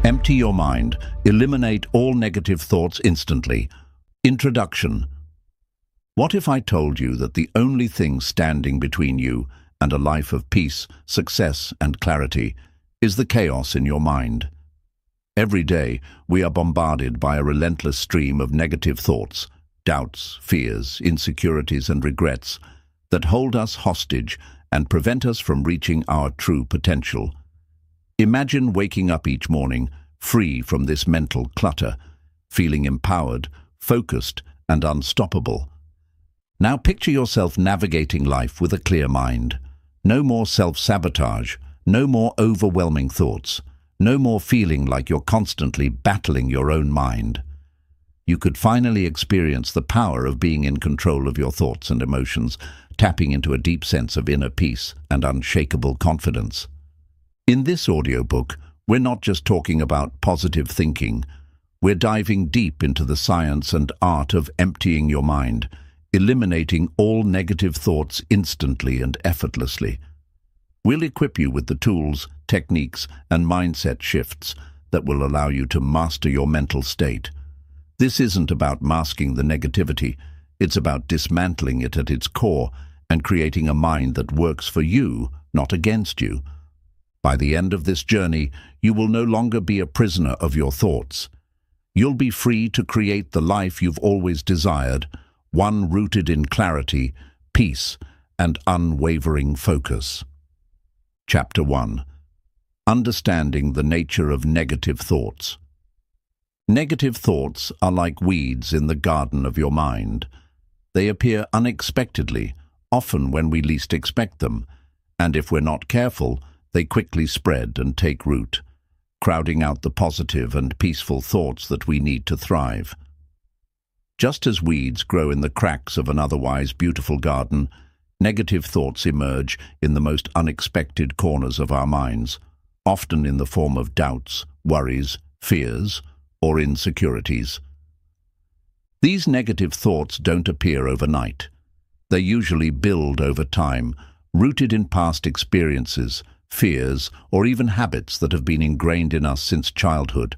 Empty your mind. Eliminate all negative thoughts instantly. Introduction. What if I told you that the only thing standing between you and a life of peace, success, and clarity is the chaos in your mind? Every day, we are bombarded by a relentless stream of negative thoughts, doubts, fears, insecurities, and regrets that hold us hostage and prevent us from reaching our true potential. Imagine waking up each morning free from this mental clutter, feeling empowered, focused, and unstoppable. Now picture yourself navigating life with a clear mind. No more self-sabotage, no more overwhelming thoughts, no more feeling like you're constantly battling your own mind. You could finally experience the power of being in control of your thoughts and emotions, tapping into a deep sense of inner peace and unshakable confidence. In this audiobook, we're not just talking about positive thinking. We're diving deep into the science and art of emptying your mind, eliminating all negative thoughts instantly and effortlessly. We'll equip you with the tools, techniques, and mindset shifts that will allow you to master your mental state. This isn't about masking the negativity. It's about dismantling it at its core and creating a mind that works for you, not against you. By the end of this journey, you will no longer be a prisoner of your thoughts. You'll be free to create the life you've always desired, one rooted in clarity, peace, and unwavering focus. Chapter 1. Understanding the nature of negative thoughts. Negative thoughts are like weeds in the garden of your mind. They appear unexpectedly, often when we least expect them, and if we're not careful, they quickly spread and take root, crowding out the positive and peaceful thoughts that we need to thrive. Just as weeds grow in the cracks of an otherwise beautiful garden, negative thoughts emerge in the most unexpected corners of our minds, often in the form of doubts, worries, fears, or insecurities. These negative thoughts don't appear overnight. They usually build over time, rooted in past experiences, fears, or even habits that have been ingrained in us since childhood.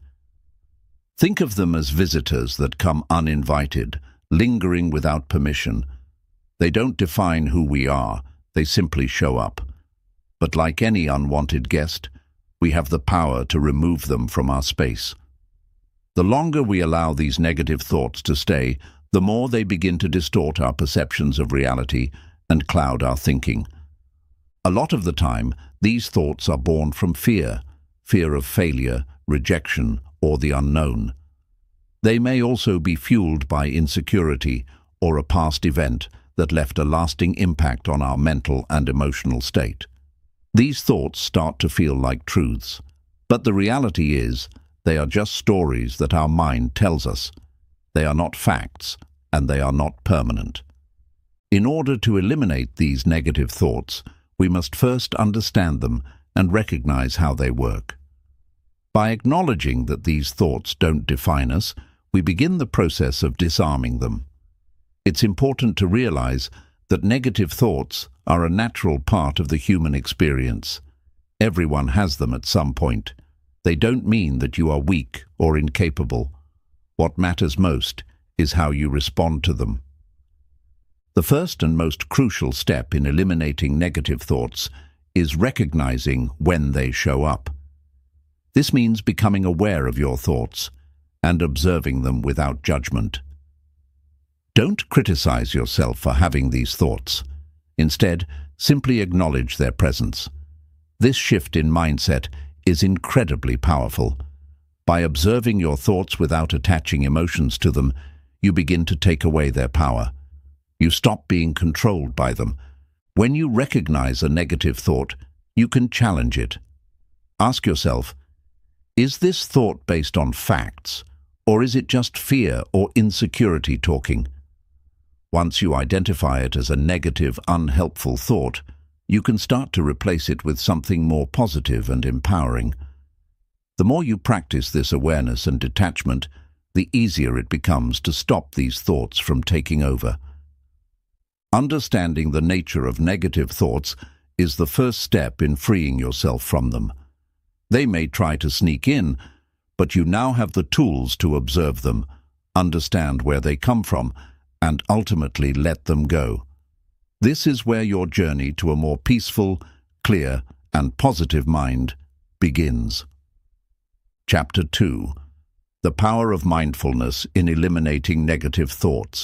Think of them as visitors that come uninvited, lingering without permission. They don't define who we are, they simply show up. But like any unwanted guest, we have the power to remove them from our space. The longer we allow these negative thoughts to stay, the more they begin to distort our perceptions of reality and cloud our thinking. A lot of the time, these thoughts are born from fear of failure, rejection, or the unknown. They may also be fueled by insecurity or a past event that left a lasting impact on our mental and emotional state. These thoughts start to feel like truths, but the reality is they are just stories that our mind tells us. They are not facts, and they are not permanent. In order to eliminate these negative thoughts, we must first understand them and recognize how they work. By acknowledging that these thoughts don't define us, we begin the process of disarming them. It's important to realize that negative thoughts are a natural part of the human experience. Everyone has them at some point. They don't mean that you are weak or incapable. What matters most is how you respond to them. The first and most crucial step in eliminating negative thoughts is recognizing when they show up. This means becoming aware of your thoughts and observing them without judgment. Don't criticize yourself for having these thoughts. Instead, simply acknowledge their presence. This shift in mindset is incredibly powerful. By observing your thoughts without attaching emotions to them, you begin to take away their power. You stop being controlled by them. When you recognize a negative thought, you can challenge it. Ask yourself, is this thought based on facts, or is it just fear or insecurity talking? Once you identify it as a negative, unhelpful thought, you can start to replace it with something more positive and empowering. The more you practice this awareness and detachment, the easier it becomes to stop these thoughts from taking over. Understanding the nature of negative thoughts is the first step in freeing yourself from them. They may try to sneak in, but you now have the tools to observe them, understand where they come from, and ultimately let them go. This is where your journey to a more peaceful, clear, and positive mind begins. Chapter 2. The Power of Mindfulness in Eliminating Negative Thoughts.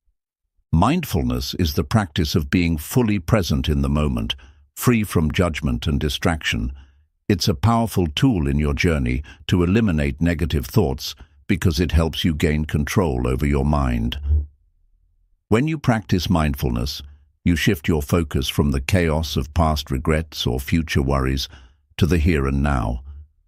Mindfulness is the practice of being fully present in the moment, free from judgment and distraction. It's a powerful tool in your journey to eliminate negative thoughts because it helps you gain control over your mind. When you practice mindfulness, you shift your focus from the chaos of past regrets or future worries to the here and now.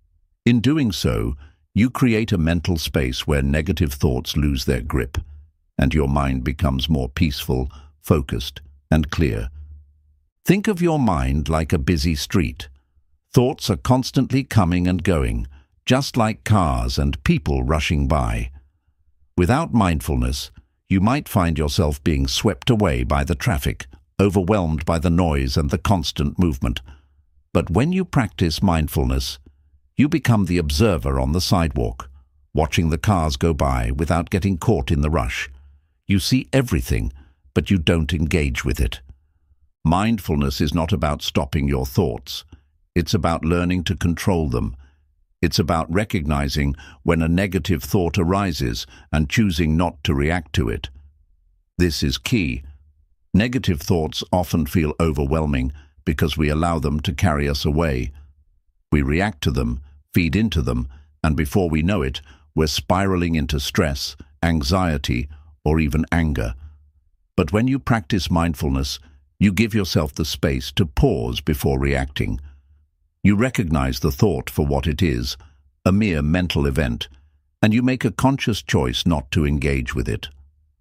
In doing so, you create a mental space where negative thoughts lose their grip, and your mind becomes more peaceful, focused, and clear. Think of your mind like a busy street. Thoughts are constantly coming and going, just like cars and people rushing by. Without mindfulness, you might find yourself being swept away by the traffic, overwhelmed by the noise and the constant movement. But when you practice mindfulness, you become the observer on the sidewalk, watching the cars go by without getting caught in the rush. You see everything, but you don't engage with it. Mindfulness is not about stopping your thoughts. It's about learning to control them. It's about recognizing when a negative thought arises and choosing not to react to it. This is key. Negative thoughts often feel overwhelming because we allow them to carry us away. We react to them, feed into them, and before we know it, we're spiraling into stress, anxiety, or even anger. But when you practice mindfulness, you give yourself the space to pause before reacting. You recognize the thought for what it is, a mere mental event, and you make a conscious choice not to engage with it.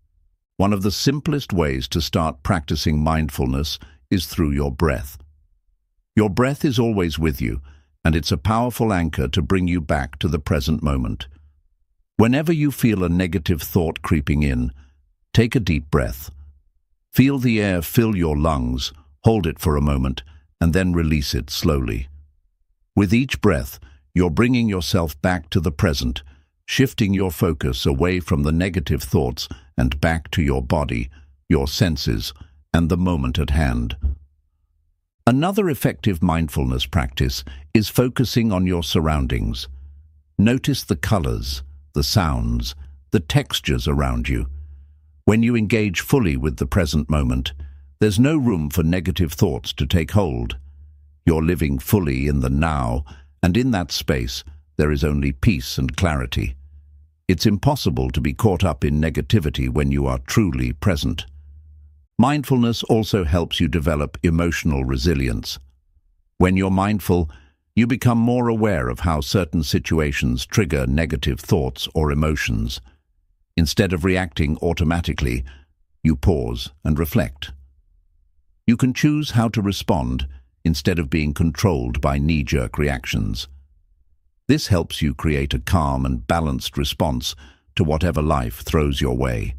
One of the simplest ways to start practicing mindfulness is through your breath. Your breath is always with you, and it's a powerful anchor to bring you back to the present moment. Whenever you feel a negative thought creeping in, take a deep breath. Feel the air fill your lungs, hold it for a moment, and then release it slowly. With each breath, you're bringing yourself back to the present, shifting your focus away from the negative thoughts and back to your body, your senses, and the moment at hand. Another effective mindfulness practice is focusing on your surroundings. Notice the colors, the sounds, the textures around you. When you engage fully with the present moment, there's no room for negative thoughts to take hold. You're living fully in the now, and in that space, there is only peace and clarity. It's impossible to be caught up in negativity when you are truly present. Mindfulness also helps you develop emotional resilience. When you're mindful, you become more aware of how certain situations trigger negative thoughts or emotions. Instead of reacting automatically, you pause and reflect. You can choose how to respond instead of being controlled by knee-jerk reactions. This helps you create a calm and balanced response to whatever life throws your way.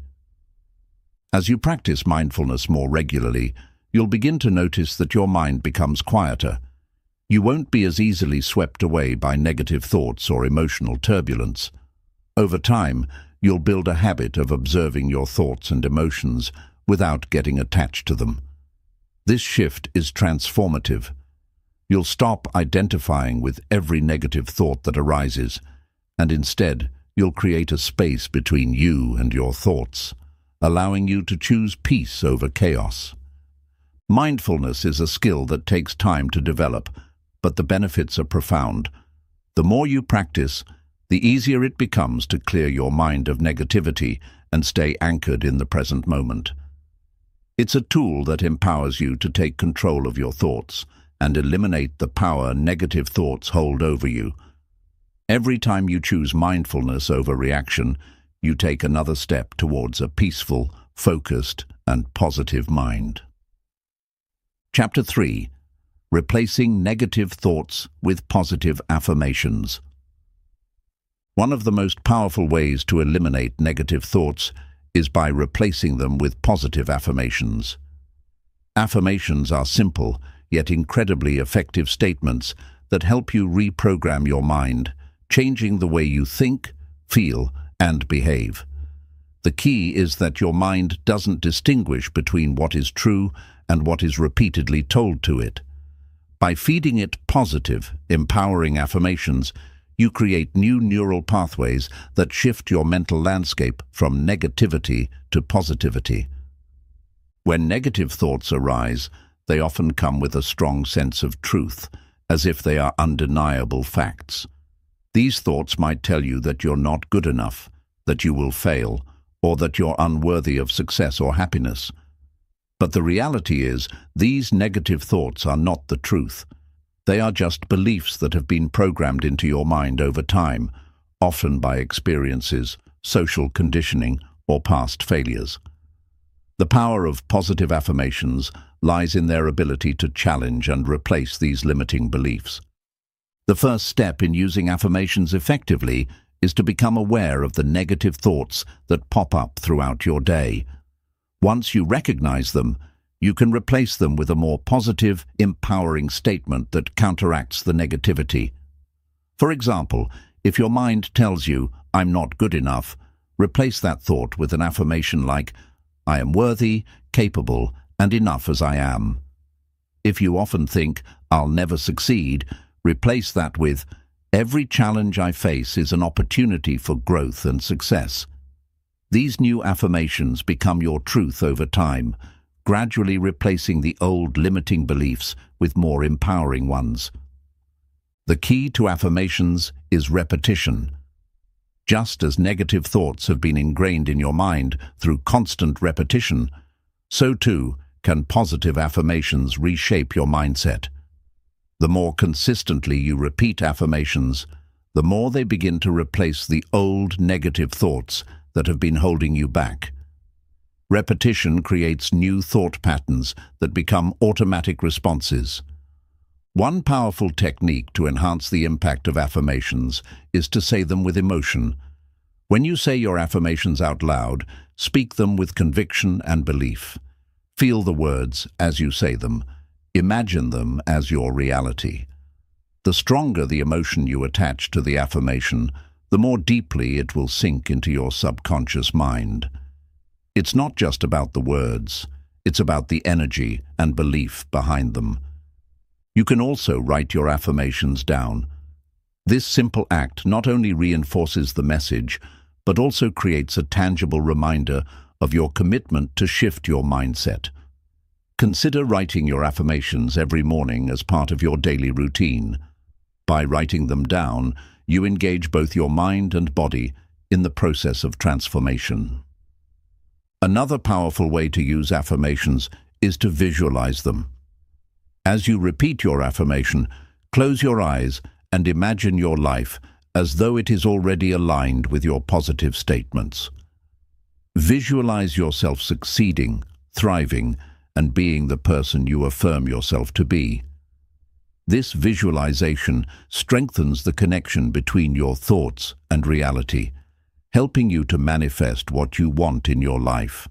As you practice mindfulness more regularly, you'll begin to notice that your mind becomes quieter. You won't be as easily swept away by negative thoughts or emotional turbulence. Over time, you'll build a habit of observing your thoughts and emotions without getting attached to them. This shift is transformative. You'll stop identifying with every negative thought that arises, and instead, you'll create a space between you and your thoughts, allowing you to choose peace over chaos. Mindfulness is a skill that takes time to develop, but the benefits are profound. The more you practice, the easier it becomes to clear your mind of negativity and stay anchored in the present moment. It's a tool that empowers you to take control of your thoughts and eliminate the power negative thoughts hold over you. Every time you choose mindfulness over reaction, you take another step towards a peaceful, focused, and positive mind. Chapter 3. Replacing negative thoughts with positive affirmations. One of the most powerful ways to eliminate negative thoughts is by replacing them with positive affirmations. Affirmations are simple, yet incredibly effective statements that help you reprogram your mind, changing the way you think, feel, and behave. The key is that your mind doesn't distinguish between what is true and what is repeatedly told to it. By feeding it positive, empowering affirmations, you create new neural pathways that shift your mental landscape from negativity to positivity. When negative thoughts arise, they often come with a strong sense of truth, as if they are undeniable facts. These thoughts might tell you that you're not good enough, that you will fail, or that you're unworthy of success or happiness. But the reality is, these negative thoughts are not the truth. They are just beliefs that have been programmed into your mind over time, often by experiences, social conditioning, or past failures. The power of positive affirmations lies in their ability to challenge and replace these limiting beliefs. The first step in using affirmations effectively is to become aware of the negative thoughts that pop up throughout your day. Once you recognize them, you can replace them with a more positive, empowering statement that counteracts the negativity. For example, if your mind tells you, "I'm not good enough," replace that thought with an affirmation like, "I am worthy, capable, and enough as I am." If you often think, "I'll never succeed," replace that with, "Every challenge I face is an opportunity for growth and success." These new affirmations become your truth over time, gradually replacing the old limiting beliefs with more empowering ones. The key to affirmations is repetition. Just as negative thoughts have been ingrained in your mind through constant repetition, so too can positive affirmations reshape your mindset. The more consistently you repeat affirmations, the more they begin to replace the old negative thoughts that have been holding you back. Repetition creates new thought patterns that become automatic responses. One powerful technique to enhance the impact of affirmations is to say them with emotion. When you say your affirmations out loud, speak them with conviction and belief. Feel the words as you say them. Imagine them as your reality. The stronger the emotion you attach to the affirmation, the more deeply it will sink into your subconscious mind. It's not just about the words, it's about the energy and belief behind them. You can also write your affirmations down. This simple act not only reinforces the message, but also creates a tangible reminder of your commitment to shift your mindset. Consider writing your affirmations every morning as part of your daily routine. By writing them down, you engage both your mind and body in the process of transformation. Another powerful way to use affirmations is to visualize them. As you repeat your affirmation, close your eyes and imagine your life as though it is already aligned with your positive statements. Visualize yourself succeeding, thriving, and being the person you affirm yourself to be. This visualization strengthens the connection between your thoughts and reality, helping you to manifest what you want in your life.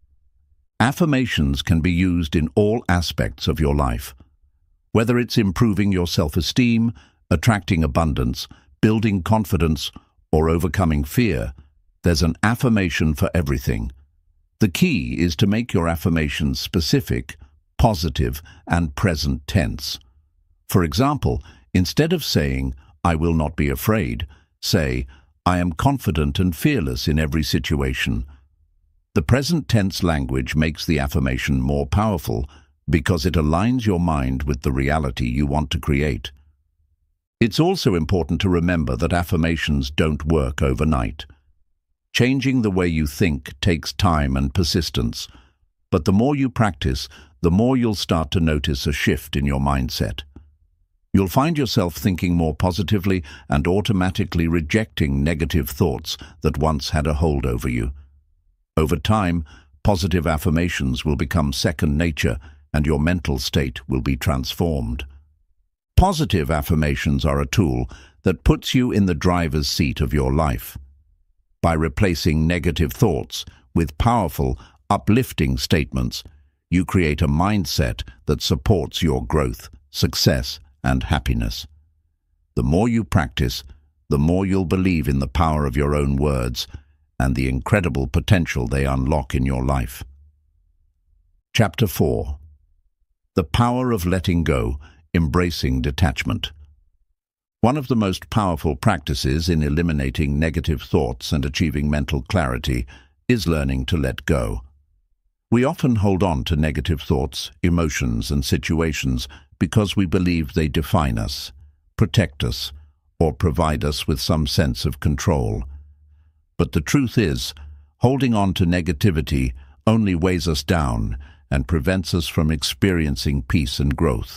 Affirmations can be used in all aspects of your life. Whether it's improving your self-esteem, attracting abundance, building confidence, or overcoming fear, there's an affirmation for everything. The key is to make your affirmations specific, positive, and present tense. For example, instead of saying, "I will not be afraid," say, "I am confident and fearless in every situation." The present tense language makes the affirmation more powerful because it aligns your mind with the reality you want to create. It's also important to remember that affirmations don't work overnight. Changing the way you think takes time and persistence, but the more you practice, the more you'll start to notice a shift in your mindset. You'll find yourself thinking more positively and automatically rejecting negative thoughts that once had a hold over you. Over time, positive affirmations will become second nature and your mental state will be transformed. Positive affirmations are a tool that puts you in the driver's seat of your life. By replacing negative thoughts with powerful, uplifting statements, you create a mindset that supports your growth, success, and happiness. The more you practice, the more you'll believe in the power of your own words and the incredible potential they unlock in your life. Chapter 4. The Power of Letting Go, Embracing Detachment. One of the most powerful practices in eliminating negative thoughts and achieving mental clarity is learning to let go. We often hold on to negative thoughts, emotions, and situations because we believe they define us, protect us, or provide us with some sense of control. But the truth is, holding on to negativity only weighs us down and prevents us from experiencing peace and growth.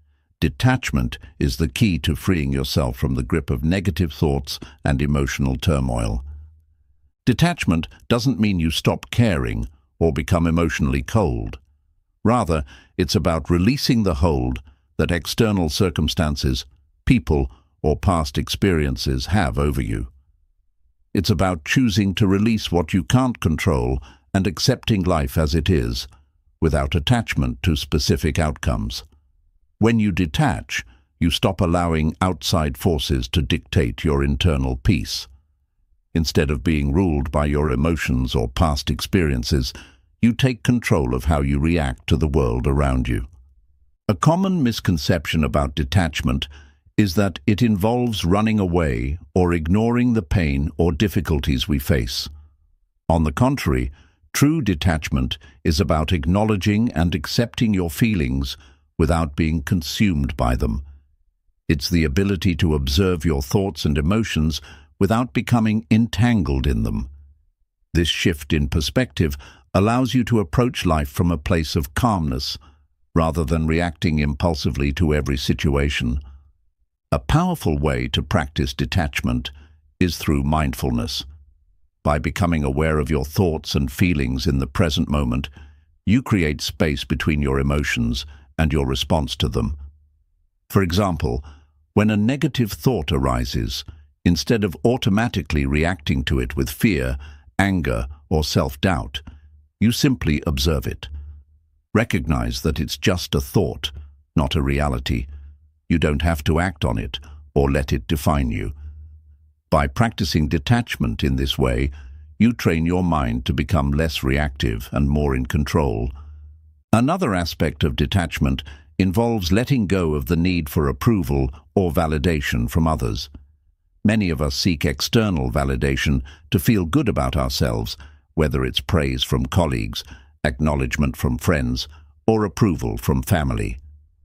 Detachment is the key to freeing yourself from the grip of negative thoughts and emotional turmoil. Detachment doesn't mean you stop caring or become emotionally cold. Rather, it's about releasing the hold that external circumstances, people, or past experiences have over you. It's about choosing to release what you can't control and accepting life as it is, without attachment to specific outcomes. When you detach, you stop allowing outside forces to dictate your internal peace. Instead of being ruled by your emotions or past experiences, you take control of how you react to the world around you. A common misconception about detachment is that it involves running away or ignoring the pain or difficulties we face. On the contrary, true detachment is about acknowledging and accepting your feelings without being consumed by them. It's the ability to observe your thoughts and emotions without becoming entangled in them. This shift in perspective allows you to approach life from a place of calmness, rather than reacting impulsively to every situation. A powerful way to practice detachment is through mindfulness. By becoming aware of your thoughts and feelings in the present moment, you create space between your emotions and your response to them. For example, when a negative thought arises, instead of automatically reacting to it with fear, anger, or self-doubt, you simply observe it. Recognize that it's just a thought, not a reality. You don't have to act on it or let it define you. By practicing detachment in this way, you train your mind to become less reactive and more in control. Another aspect of detachment involves letting go of the need for approval or validation from others. Many of us seek external validation to feel good about ourselves, whether it's praise from colleagues, acknowledgement from friends, or approval from family.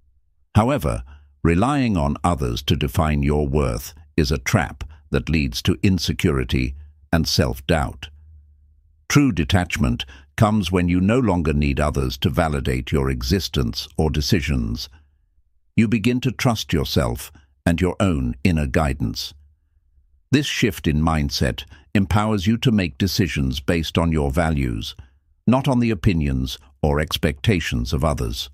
However, relying on others to define your worth is a trap that leads to insecurity and self-doubt. True detachment comes when you no longer need others to validate your existence or decisions. You begin to trust yourself and your own inner guidance. This shift in mindset empowers you to make decisions based on your values, not on the opinions or expectations of others.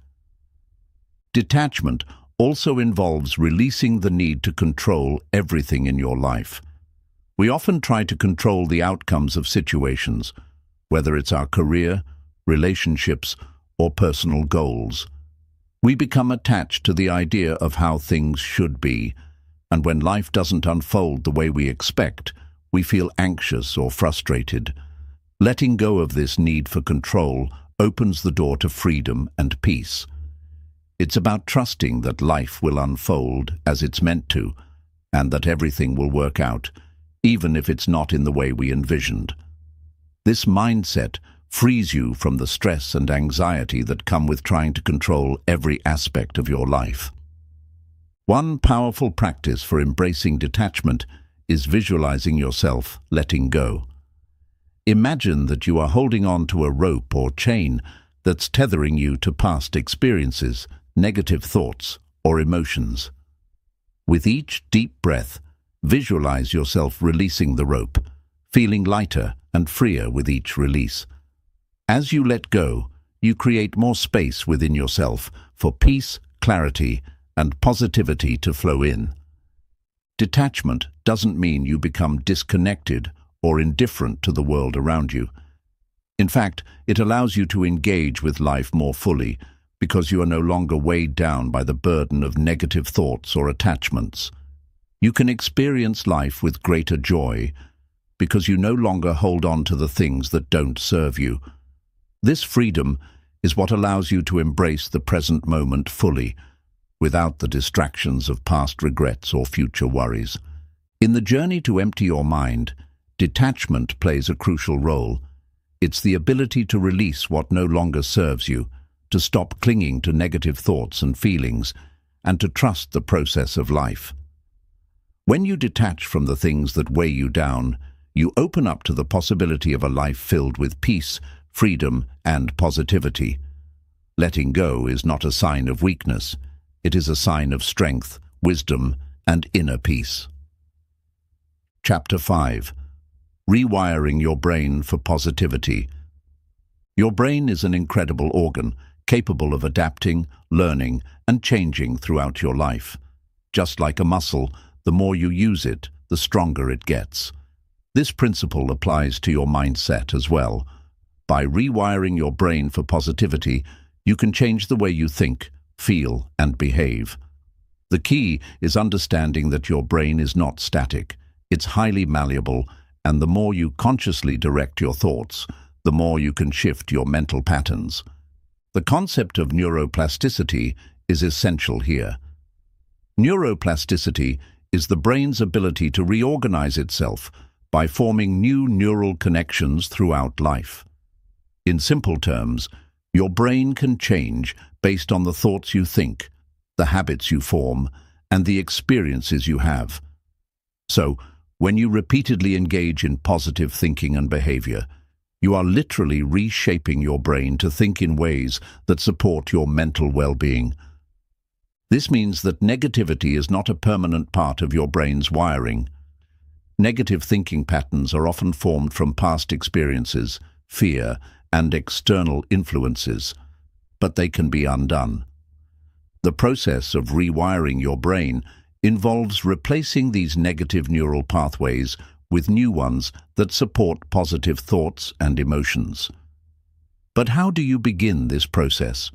Detachment also involves releasing the need to control everything in your life. We often try to control the outcomes of situations, whether it's our career, relationships, or personal goals. We become attached to the idea of how things should be, and when life doesn't unfold the way we expect, we feel anxious or frustrated. Letting go of this need for control opens the door to freedom and peace. It's about trusting that life will unfold as it's meant to, and that everything will work out, even if it's not in the way we envisioned. This mindset frees you from the stress and anxiety that come with trying to control every aspect of your life. One powerful practice for embracing detachment is visualizing yourself letting go. Imagine that you are holding on to a rope or chain that's tethering you to past experiences, negative thoughts, or emotions. With each deep breath, visualize yourself releasing the rope, feeling lighter and freer with each release. As you let go, you create more space within yourself for peace, clarity, and positivity to flow in. Detachment doesn't mean you become disconnected or indifferent to the world around you. In fact, it allows you to engage with life more fully because you are no longer weighed down by the burden of negative thoughts or attachments. You can experience life with greater joy because you no longer hold on to the things that don't serve you. This freedom is what allows you to embrace the present moment fully, without the distractions of past regrets or future worries. In the journey to empty your mind, detachment plays a crucial role. It's the ability to release what no longer serves you, to stop clinging to negative thoughts and feelings, and to trust the process of life. When you detach from the things that weigh you down, you open up to the possibility of a life filled with peace, freedom, and positivity. Letting go is not a sign of weakness. It is a sign of strength, wisdom, and inner peace. Chapter 5. Rewiring your brain for positivity. Your brain is an incredible organ, capable of adapting, learning, and changing throughout your life. Just like a muscle, the more you use it, the stronger it gets. This principle applies to your mindset as well. By rewiring your brain for positivity, you can change the way you think, feel, and behave. The key is understanding that your brain is not static. It's highly malleable, and the more you consciously direct your thoughts, the more you can shift your mental patterns. The concept of neuroplasticity is essential here. Neuroplasticity is the brain's ability to reorganize itself by forming new neural connections throughout life. In simple terms, your brain can change based on the thoughts you think, the habits you form, and the experiences you have. So, when you repeatedly engage in positive thinking and behavior, you are literally reshaping your brain to think in ways that support your mental well-being. This means that negativity is not a permanent part of your brain's wiring. Negative thinking patterns are often formed from past experiences, fear, and external influences, but they can be undone. The process of rewiring your brain involves replacing these negative neural pathways with new ones that support positive thoughts and emotions. But how do you begin this process?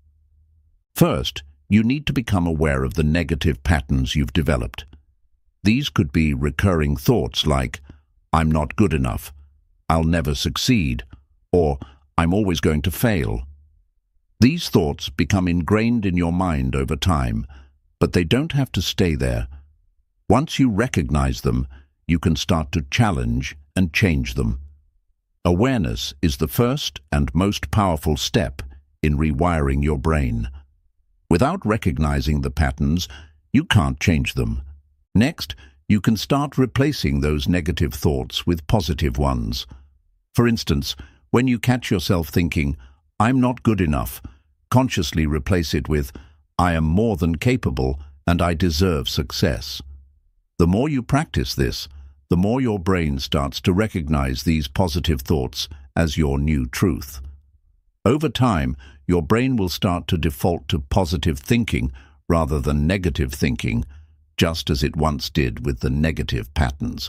First, you need to become aware of the negative patterns you've developed. These could be recurring thoughts like, "I'm not good enough," "I'll never succeed," or "I'm always going to fail." These thoughts become ingrained in your mind over time, but they don't have to stay there. Once you recognize them, you can start to challenge and change them. Awareness is the first and most powerful step in rewiring your brain. Without recognizing the patterns, you can't change them. Next, you can start replacing those negative thoughts with positive ones. For instance, when you catch yourself thinking, "I'm not good enough," consciously replace it with, "I am more than capable and I deserve success." The more you practice this, the more your brain starts to recognize these positive thoughts as your new truth. Over time, your brain will start to default to positive thinking rather than negative thinking, just as it once did with the negative patterns.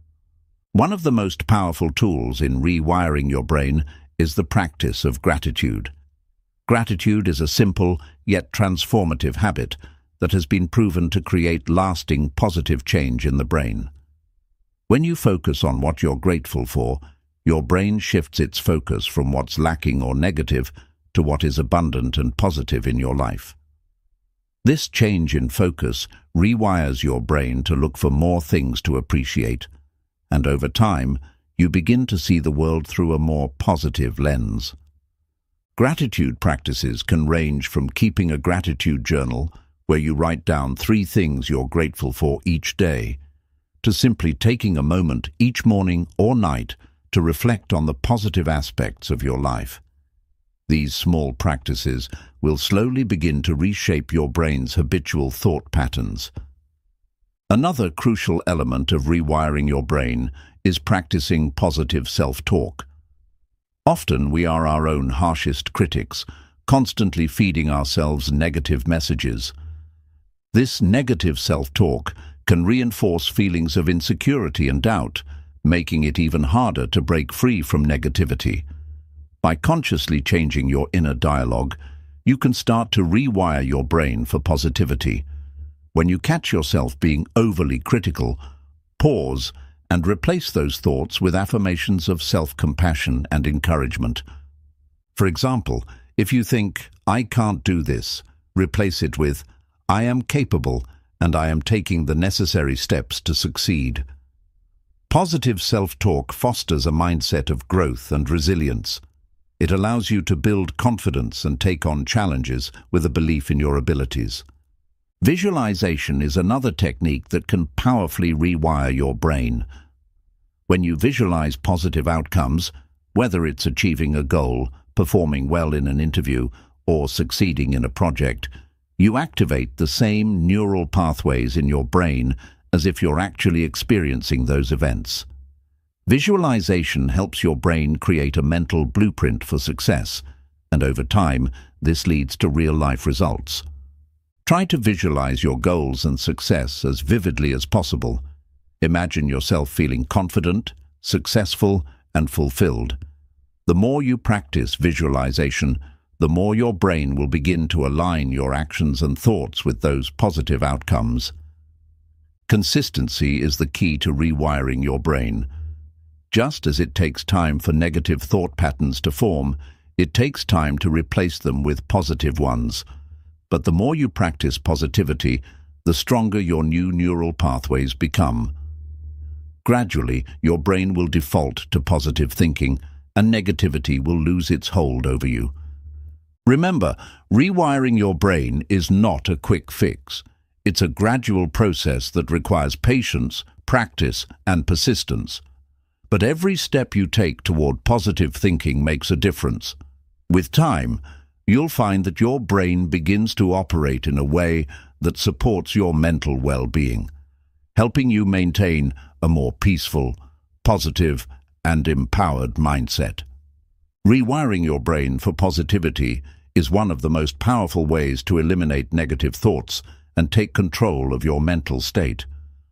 One of the most powerful tools in rewiring your brain is the practice of gratitude. Gratitude is a simple yet transformative habit that has been proven to create lasting positive change in the brain. When you focus on what you're grateful for, your brain shifts its focus from what's lacking or negative to what is abundant and positive in your life. This change in focus rewires your brain to look for more things to appreciate, and over time, you begin to see the world through a more positive lens. Gratitude practices can range from keeping a gratitude journal, where you write down 3 things you're grateful for each day, to simply taking a moment each morning or night to reflect on the positive aspects of your life. These small practices will slowly begin to reshape your brain's habitual thought patterns. Another crucial element of rewiring your brain is practicing positive self-talk. Often we are our own harshest critics, constantly feeding ourselves negative messages. This negative self-talk can reinforce feelings of insecurity and doubt, making it even harder to break free from negativity. By consciously changing your inner dialogue, you can start to rewire your brain for positivity. When you catch yourself being overly critical, pause and replace those thoughts with affirmations of self-compassion and encouragement. For example, if you think, "I can't do this," replace it with, "I am capable and I am taking the necessary steps to succeed." Positive self-talk fosters a mindset of growth and resilience. It allows you to build confidence and take on challenges with a belief in your abilities. Visualization is another technique that can powerfully rewire your brain. When you visualize positive outcomes, whether it's achieving a goal, performing well in an interview, or succeeding in a project, you activate the same neural pathways in your brain as if you're actually experiencing those events. Visualization helps your brain create a mental blueprint for success, and over time, this leads to real-life results. Try to visualize your goals and success as vividly as possible. Imagine yourself feeling confident, successful, and fulfilled. The more you practice visualization, the more your brain will begin to align your actions and thoughts with those positive outcomes. Consistency is the key to rewiring your brain. Just as it takes time for negative thought patterns to form, it takes time to replace them with positive ones. But the more you practice positivity, the stronger your new neural pathways become. Gradually, your brain will default to positive thinking, and negativity will lose its hold over you. Remember, rewiring your brain is not a quick fix. It's a gradual process that requires patience, practice, and persistence. But every step you take toward positive thinking makes a difference. With time, you'll find that your brain begins to operate in a way that supports your mental well-being, helping you maintain a more peaceful, positive, and empowered mindset. Rewiring your brain for positivity is one of the most powerful ways to eliminate negative thoughts and take control of your mental state.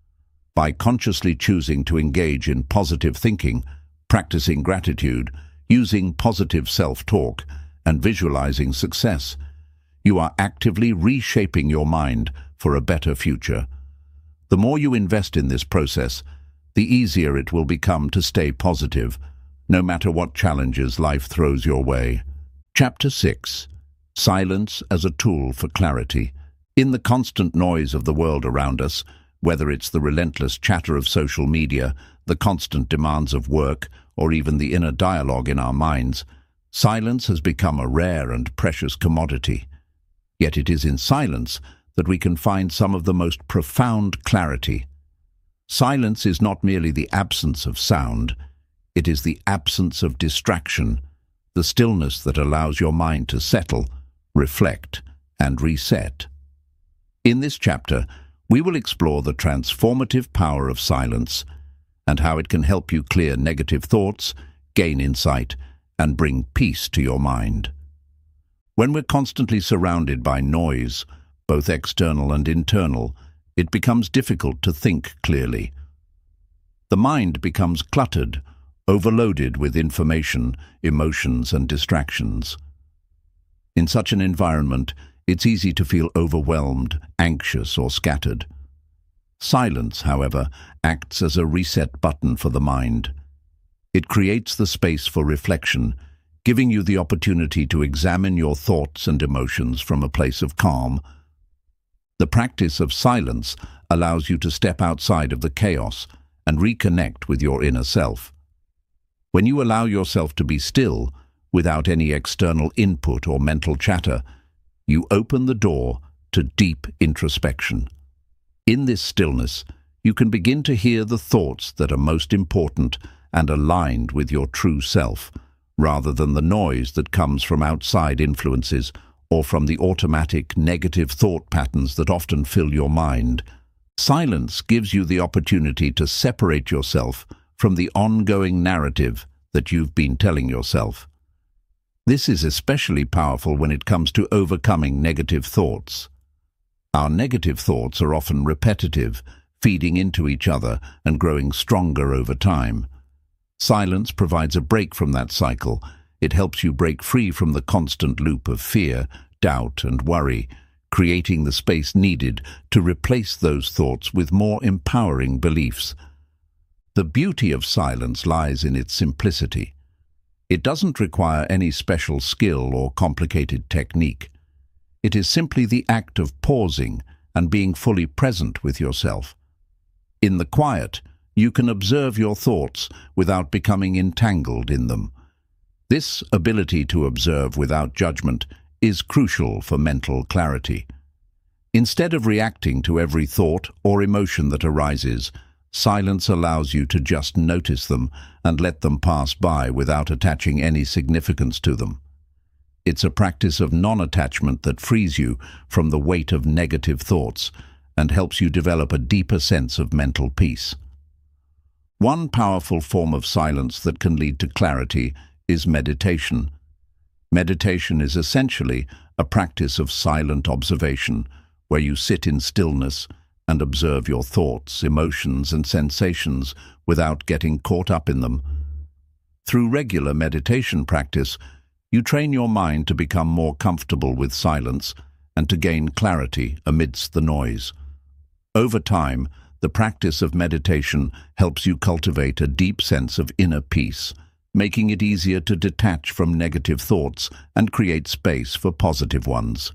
By consciously choosing to engage in positive thinking, practicing gratitude, using positive self-talk, and visualizing success, you are actively reshaping your mind for a better future. The more you invest in this process, the easier it will become to stay positive, no matter what challenges life throws your way. Chapter 6. Silence as a tool for clarity. In the constant noise of the world around us, whether it's the relentless chatter of social media, the constant demands of work, or even the inner dialogue in our minds, silence has become a rare and precious commodity. Yet it is in silence that we can find some of the most profound clarity. Silence is not merely the absence of sound, it is the absence of distraction, the stillness that allows your mind to settle, reflect, and reset. In this chapter, we will explore the transformative power of silence and how it can help you clear negative thoughts, gain insight, and bring peace to your mind. When we're constantly surrounded by noise, both external and internal, it becomes difficult to think clearly. The mind becomes cluttered, overloaded with information, emotions, and distractions. In such an environment, it's easy to feel overwhelmed, anxious, or scattered. Silence, however, acts as a reset button for the mind. It creates the space for reflection, giving you the opportunity to examine your thoughts and emotions from a place of calm. The practice of silence allows you to step outside of the chaos and reconnect with your inner self. When you allow yourself to be still, without any external input or mental chatter, you open the door to deep introspection. In this stillness, you can begin to hear the thoughts that are most important and aligned with your true self, rather than the noise that comes from outside influences or from the automatic negative thought patterns that often fill your mind. Silence gives you the opportunity to separate yourself from the ongoing narrative that you've been telling yourself. This is especially powerful when it comes to overcoming negative thoughts. Our negative thoughts are often repetitive, feeding into each other and growing stronger over time. Silence provides a break from that cycle. It helps you break free from the constant loop of fear, doubt, and worry, creating the space needed to replace those thoughts with more empowering beliefs. The beauty of silence lies in its simplicity. It doesn't require any special skill or complicated technique. It is simply the act of pausing and being fully present with yourself. In the quiet, you can observe your thoughts without becoming entangled in them. This ability to observe without judgment is crucial for mental clarity. Instead of reacting to every thought or emotion that arises, silence allows you to just notice them and let them pass by without attaching any significance to them. It's a practice of non-attachment that frees you from the weight of negative thoughts and helps you develop a deeper sense of mental peace. One powerful form of silence that can lead to clarity is meditation. Meditation is essentially a practice of silent observation, where you sit in stillness and observe your thoughts, emotions, and sensations without getting caught up in them. Through regular meditation practice, you train your mind to become more comfortable with silence and to gain clarity amidst the noise. Over time, the practice of meditation helps you cultivate a deep sense of inner peace, making it easier to detach from negative thoughts and create space for positive ones.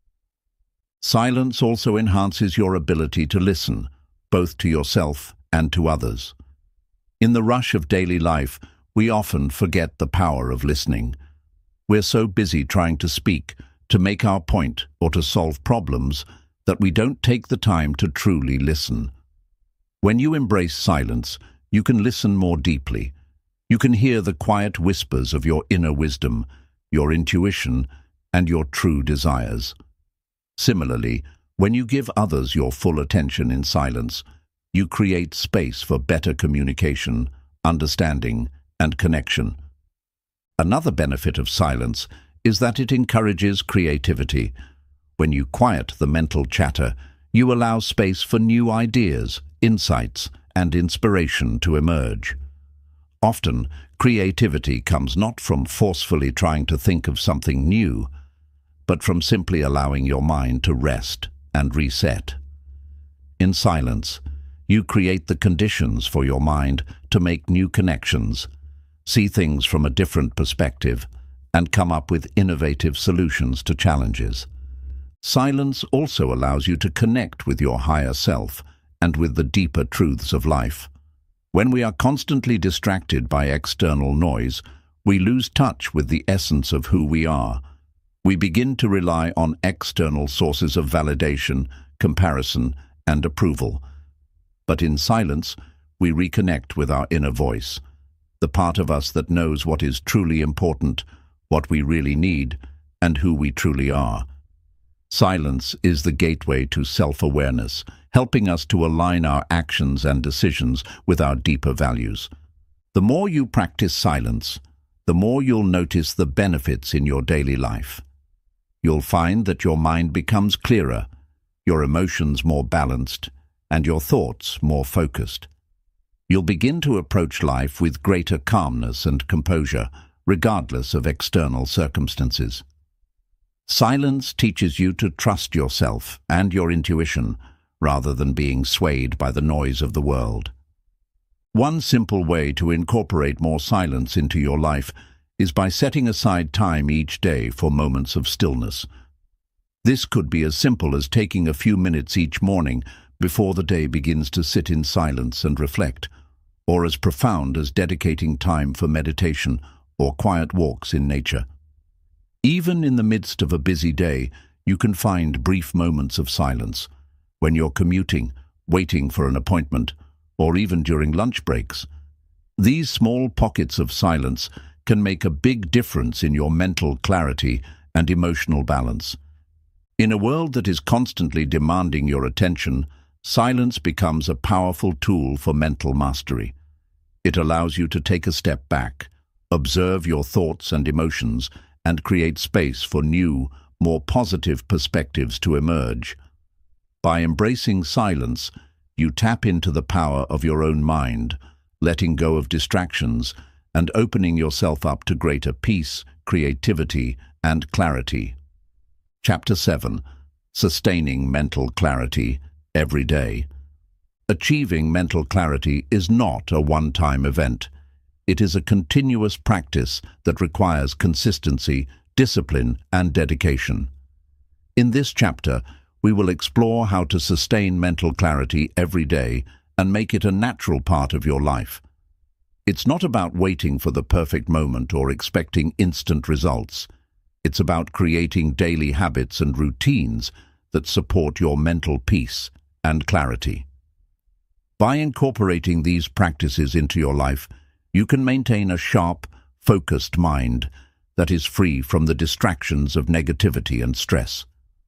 Silence also enhances your ability to listen, both to yourself and to others. In the rush of daily life, we often forget the power of listening. We're so busy trying to speak, to make our point, or to solve problems, that we don't take the time to truly listen. When you embrace silence, you can listen more deeply. You can hear the quiet whispers of your inner wisdom, your intuition, and your true desires. Similarly, when you give others your full attention in silence, you create space for better communication, understanding, and connection. Another benefit of silence is that it encourages creativity. When you quiet the mental chatter, you allow space for new ideas, insights, and inspiration to emerge. Often, creativity comes not from forcefully trying to think of something new, but from simply allowing your mind to rest and reset. In silence, you create the conditions for your mind to make new connections, see things from a different perspective, and come up with innovative solutions to challenges. Silence also allows you to connect with your higher self and with the deeper truths of life. When we are constantly distracted by external noise, we lose touch with the essence of who we are. We begin to rely on external sources of validation, comparison, and approval. But in silence, we reconnect with our inner voice, the part of us that knows what is truly important, what we really need, and who we truly are. Silence is the gateway to self-awareness, helping us to align our actions and decisions with our deeper values. The more you practice silence, the more you'll notice the benefits in your daily life. You'll find that your mind becomes clearer, your emotions more balanced, and your thoughts more focused. You'll begin to approach life with greater calmness and composure, regardless of external circumstances. Silence teaches you to trust yourself and your intuition, rather than being swayed by the noise of the world. One simple way to incorporate more silence into your life is by setting aside time each day for moments of stillness. This could be as simple as taking a few minutes each morning before the day begins to sit in silence and reflect, or as profound as dedicating time for meditation or quiet walks in nature. Even in the midst of a busy day, you can find brief moments of silence. When you're commuting, waiting for an appointment, or even during lunch breaks. These small pockets of silence can make a big difference in your mental clarity and emotional balance. In a world that is constantly demanding your attention, silence becomes a powerful tool for mental mastery. It allows you to take a step back, observe your thoughts and emotions, and create space for new, more positive perspectives to emerge. By embracing silence, you tap into the power of your own mind, letting go of distractions and opening yourself up to greater peace, creativity, and clarity. Chapter 7. Sustaining mental clarity every day. Achieving mental clarity is not a one-time event. It is a continuous practice that requires consistency, discipline, and dedication. In this chapter, we will explore how to sustain mental clarity every day and make it a natural part of your life. It's not about waiting for the perfect moment or expecting instant results. It's about creating daily habits and routines that support your mental peace and clarity. By incorporating these practices into your life, you can maintain a sharp, focused mind that is free from the distractions of negativity and stress.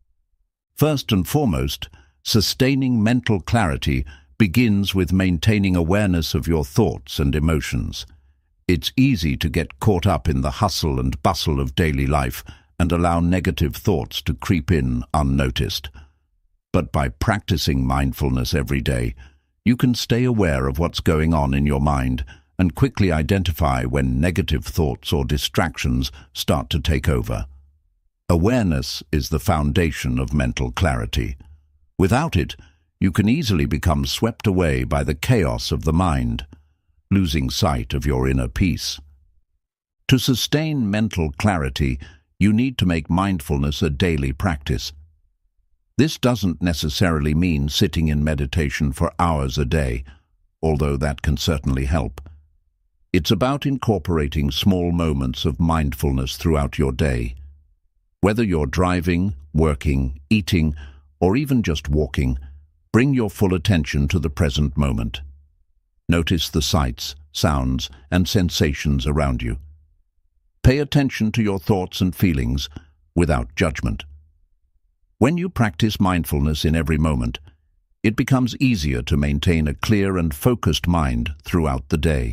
First and foremost, sustaining mental clarity begins with maintaining awareness of your thoughts and emotions. It's easy to get caught up in the hustle and bustle of daily life and allow negative thoughts to creep in unnoticed. But by practicing mindfulness every day, you can stay aware of what's going on in your mind and quickly identify when negative thoughts or distractions start to take over. Awareness is the foundation of mental clarity. Without it, you can easily become swept away by the chaos of the mind, losing sight of your inner peace. To sustain mental clarity, you need to make mindfulness a daily practice. This doesn't necessarily mean sitting in meditation for hours a day, although that can certainly help. It's about incorporating small moments of mindfulness throughout your day. Whether you're driving, working, eating, or even just walking, bring your full attention to the present moment. Notice the sights, sounds, and sensations around you. Pay attention to your thoughts and feelings without judgment. When you practice mindfulness in every moment, it becomes easier to maintain a clear and focused mind throughout the day.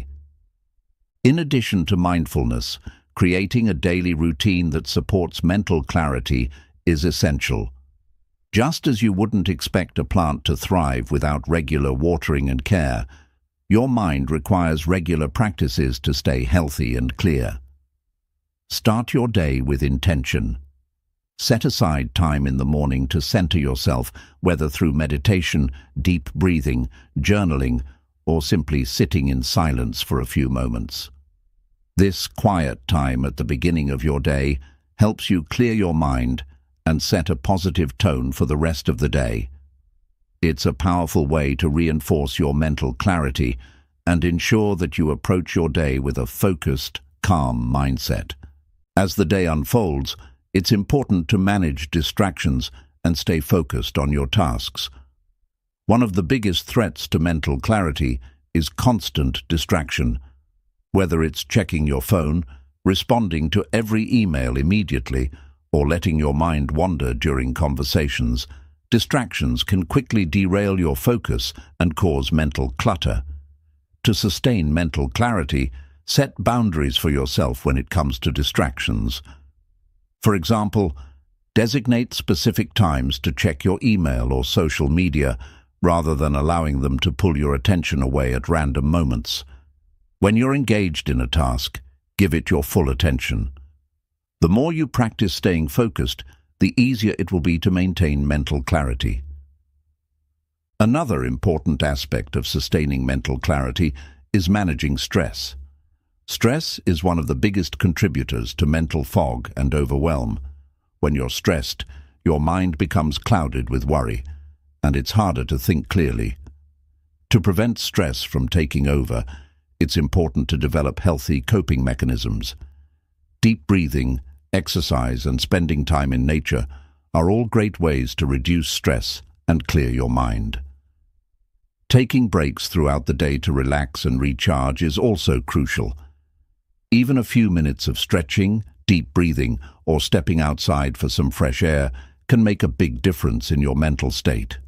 In addition to mindfulness, creating a daily routine that supports mental clarity is essential. Just as you wouldn't expect a plant to thrive without regular watering and care, your mind requires regular practices to stay healthy and clear. Start your day with intention. Set aside time in the morning to center yourself, whether through meditation, deep breathing, journaling, or simply sitting in silence for a few moments. This quiet time at the beginning of your day helps you clear your mind and set a positive tone for the rest of the day. It's a powerful way to reinforce your mental clarity and ensure that you approach your day with a focused, calm mindset. As the day unfolds, it's important to manage distractions and stay focused on your tasks. One of the biggest threats to mental clarity is constant distraction. Whether it's checking your phone, responding to every email immediately, or letting your mind wander during conversations, distractions can quickly derail your focus and cause mental clutter. To sustain mental clarity, set boundaries for yourself when it comes to distractions. For example, designate specific times to check your email or social media rather than allowing them to pull your attention away at random moments. When you're engaged in a task, give it your full attention. The more you practice staying focused, the easier it will be to maintain mental clarity. Another important aspect of sustaining mental clarity is managing stress. Stress is one of the biggest contributors to mental fog and overwhelm. When you're stressed, your mind becomes clouded with worry, and it's harder to think clearly. To prevent stress from taking over, it's important to develop healthy coping mechanisms. Deep breathing, exercise, and spending time in nature are all great ways to reduce stress and clear your mind. Taking breaks throughout the day to relax and recharge is also crucial. Even a few minutes of stretching, deep breathing, or stepping outside for some fresh air can make a big difference in your mental state.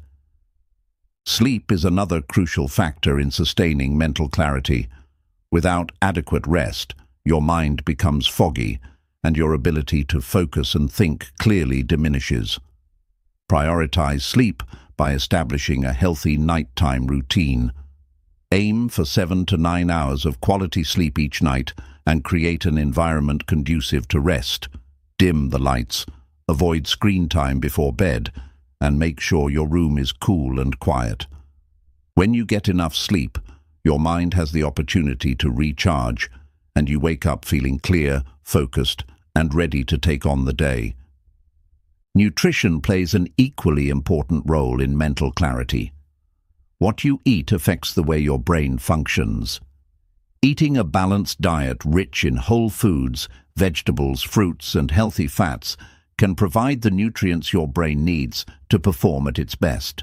Sleep is another crucial factor in sustaining mental clarity. Without adequate rest, your mind becomes foggy, and your ability to focus and think clearly diminishes. Prioritize sleep by establishing a healthy nighttime routine. Aim for 7 to 9 hours of quality sleep each night and create an environment conducive to rest. Dim the lights, avoid screen time before bed, and make sure your room is cool and quiet. When you get enough sleep, your mind has the opportunity to recharge, and you wake up feeling clear, focused, and ready to take on the day. Nutrition plays an equally important role in mental clarity. What you eat affects the way your brain functions. Eating a balanced diet rich in whole foods, vegetables, fruits, and healthy fats can provide the nutrients your brain needs to perform at its best.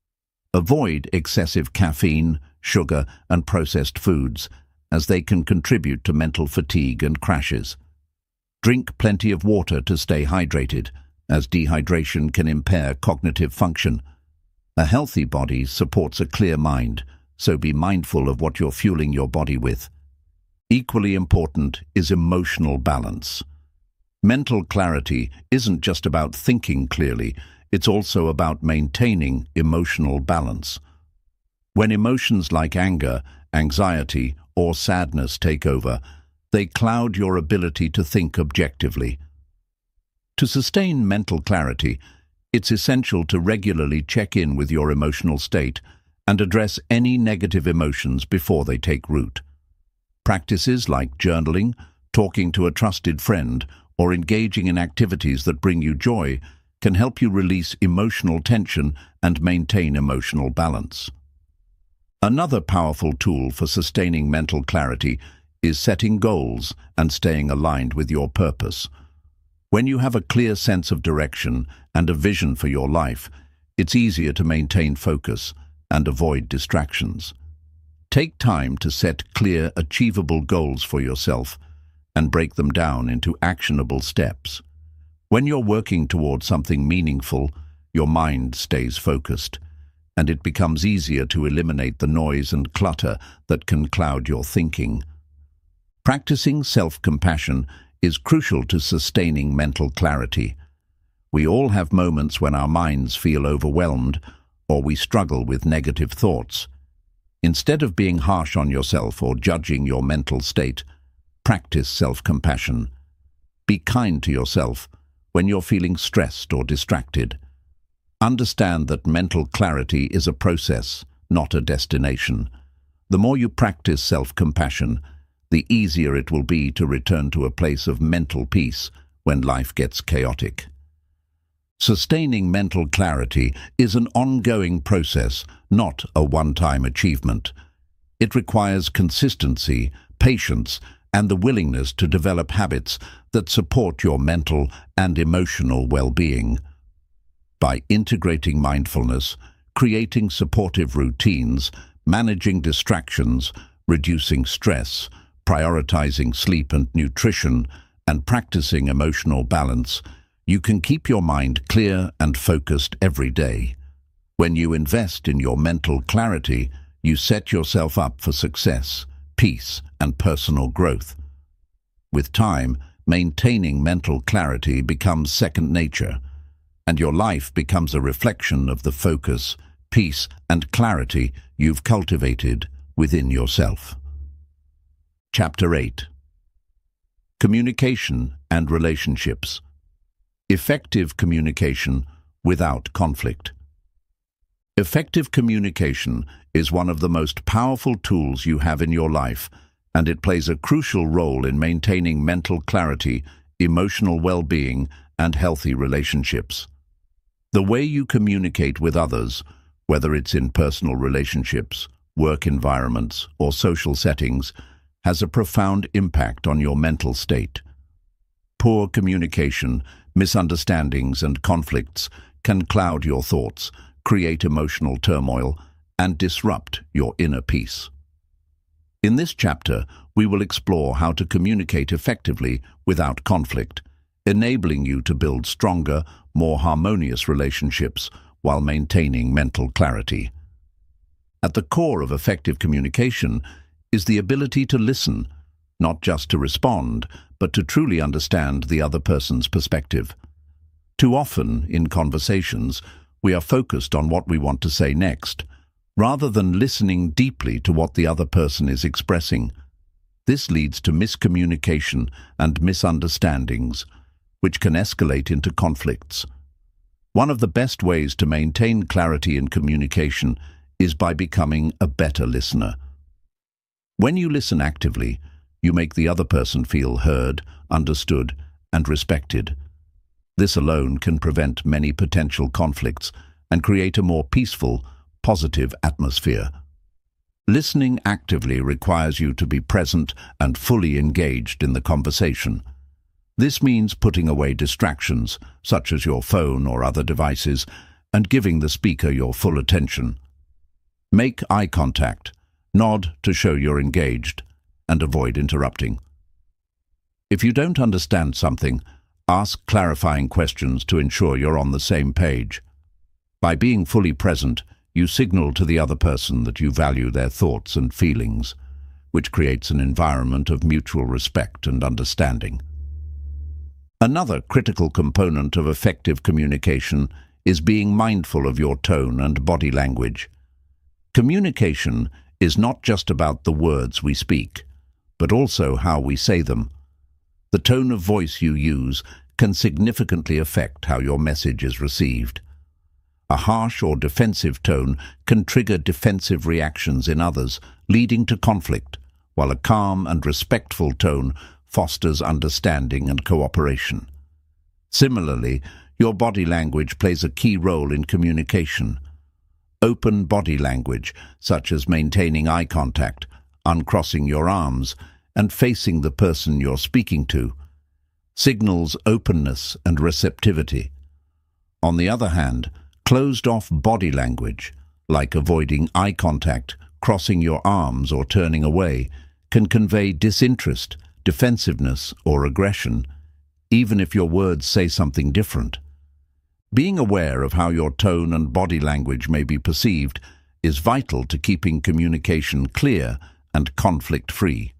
Avoid excessive caffeine, sugar, and processed foods, as they can contribute to mental fatigue and crashes. Drink plenty of water to stay hydrated, as dehydration can impair cognitive function. A healthy body supports a clear mind, so be mindful of what you're fueling your body with. Equally important is emotional balance. Mental clarity isn't just about thinking clearly, it's also about maintaining emotional balance. When emotions like anger, anxiety, or sadness take over, they cloud your ability to think objectively. To sustain mental clarity, it's essential to regularly check in with your emotional state and address any negative emotions before they take root. Practices like journaling, talking to a trusted friend, or engaging in activities that bring you joy can help you release emotional tension and maintain emotional balance. Another powerful tool for sustaining mental clarity is setting goals and staying aligned with your purpose. When you have a clear sense of direction and a vision for your life, it's easier to maintain focus and avoid distractions. Take time to set clear, achievable goals for yourself and break them down into actionable steps. When you're working toward something meaningful, your mind stays focused, and it becomes easier to eliminate the noise and clutter that can cloud your thinking. Practicing self-compassion is crucial to sustaining mental clarity. We all have moments when our minds feel overwhelmed or we struggle with negative thoughts. Instead of being harsh on yourself or judging your mental state, practice self-compassion. Be kind to yourself when you're feeling stressed or distracted. Understand that mental clarity is a process, not a destination. The more you practice self-compassion, the easier it will be to return to a place of mental peace when life gets chaotic. Sustaining mental clarity is an ongoing process, not a one-time achievement. It requires consistency, patience, and the willingness to develop habits that support your mental and emotional well-being. By integrating mindfulness, creating supportive routines, managing distractions, reducing stress, prioritizing sleep and nutrition, and practicing emotional balance, you can keep your mind clear and focused every day. When you invest in your mental clarity, you set yourself up for success, peace, and personal growth. With time, maintaining mental clarity becomes second nature, and your life becomes a reflection of the focus, peace, and clarity you've cultivated within yourself. Chapter 8. Communication and Relationships. Effective communication without conflict. Effective communication is one of the most powerful tools you have in your life, and it plays a crucial role in maintaining mental clarity, emotional well-being, and healthy relationships. The way you communicate with others, whether it's in personal relationships, work environments, or social settings, has a profound impact on your mental state. Poor communication, misunderstandings, and conflicts can cloud your thoughts, create emotional turmoil, and disrupt your inner peace. In this chapter, we will explore how to communicate effectively without conflict, enabling you to build stronger, more harmonious relationships while maintaining mental clarity. At the core of effective communication is the ability to listen, not just to respond, but to truly understand the other person's perspective. Too often, in conversations, we are focused on what we want to say next, rather than listening deeply to what the other person is expressing. This leads to miscommunication and misunderstandings, which can escalate into conflicts. One of the best ways to maintain clarity in communication is by becoming a better listener. When you listen actively, you make the other person feel heard, understood, and respected. This alone can prevent many potential conflicts and create a more peaceful, positive atmosphere. Listening actively requires you to be present and fully engaged in the conversation. This means putting away distractions, such as your phone or other devices, and giving the speaker your full attention. Make eye contact, nod to show you're engaged, and avoid interrupting. If you don't understand something, ask clarifying questions to ensure you're on the same page. By being fully present, you signal to the other person that you value their thoughts and feelings, which creates an environment of mutual respect and understanding. Another critical component of effective communication is being mindful of your tone and body language. Communication is not just about the words we speak, but also how we say them. The tone of voice you use can significantly affect how your message is received. A harsh or defensive tone can trigger defensive reactions in others, leading to conflict, while a calm and respectful tone fosters understanding and cooperation. Similarly, your body language plays a key role in communication. Open body language, such as maintaining eye contact, uncrossing your arms, and facing the person you're speaking to, signals openness and receptivity. On the other hand, closed-off body language, like avoiding eye contact, crossing your arms, or turning away, can convey disinterest, defensiveness, or aggression, even if your words say something different. Being aware of how your tone and body language may be perceived is vital to keeping communication clear and conflict-free.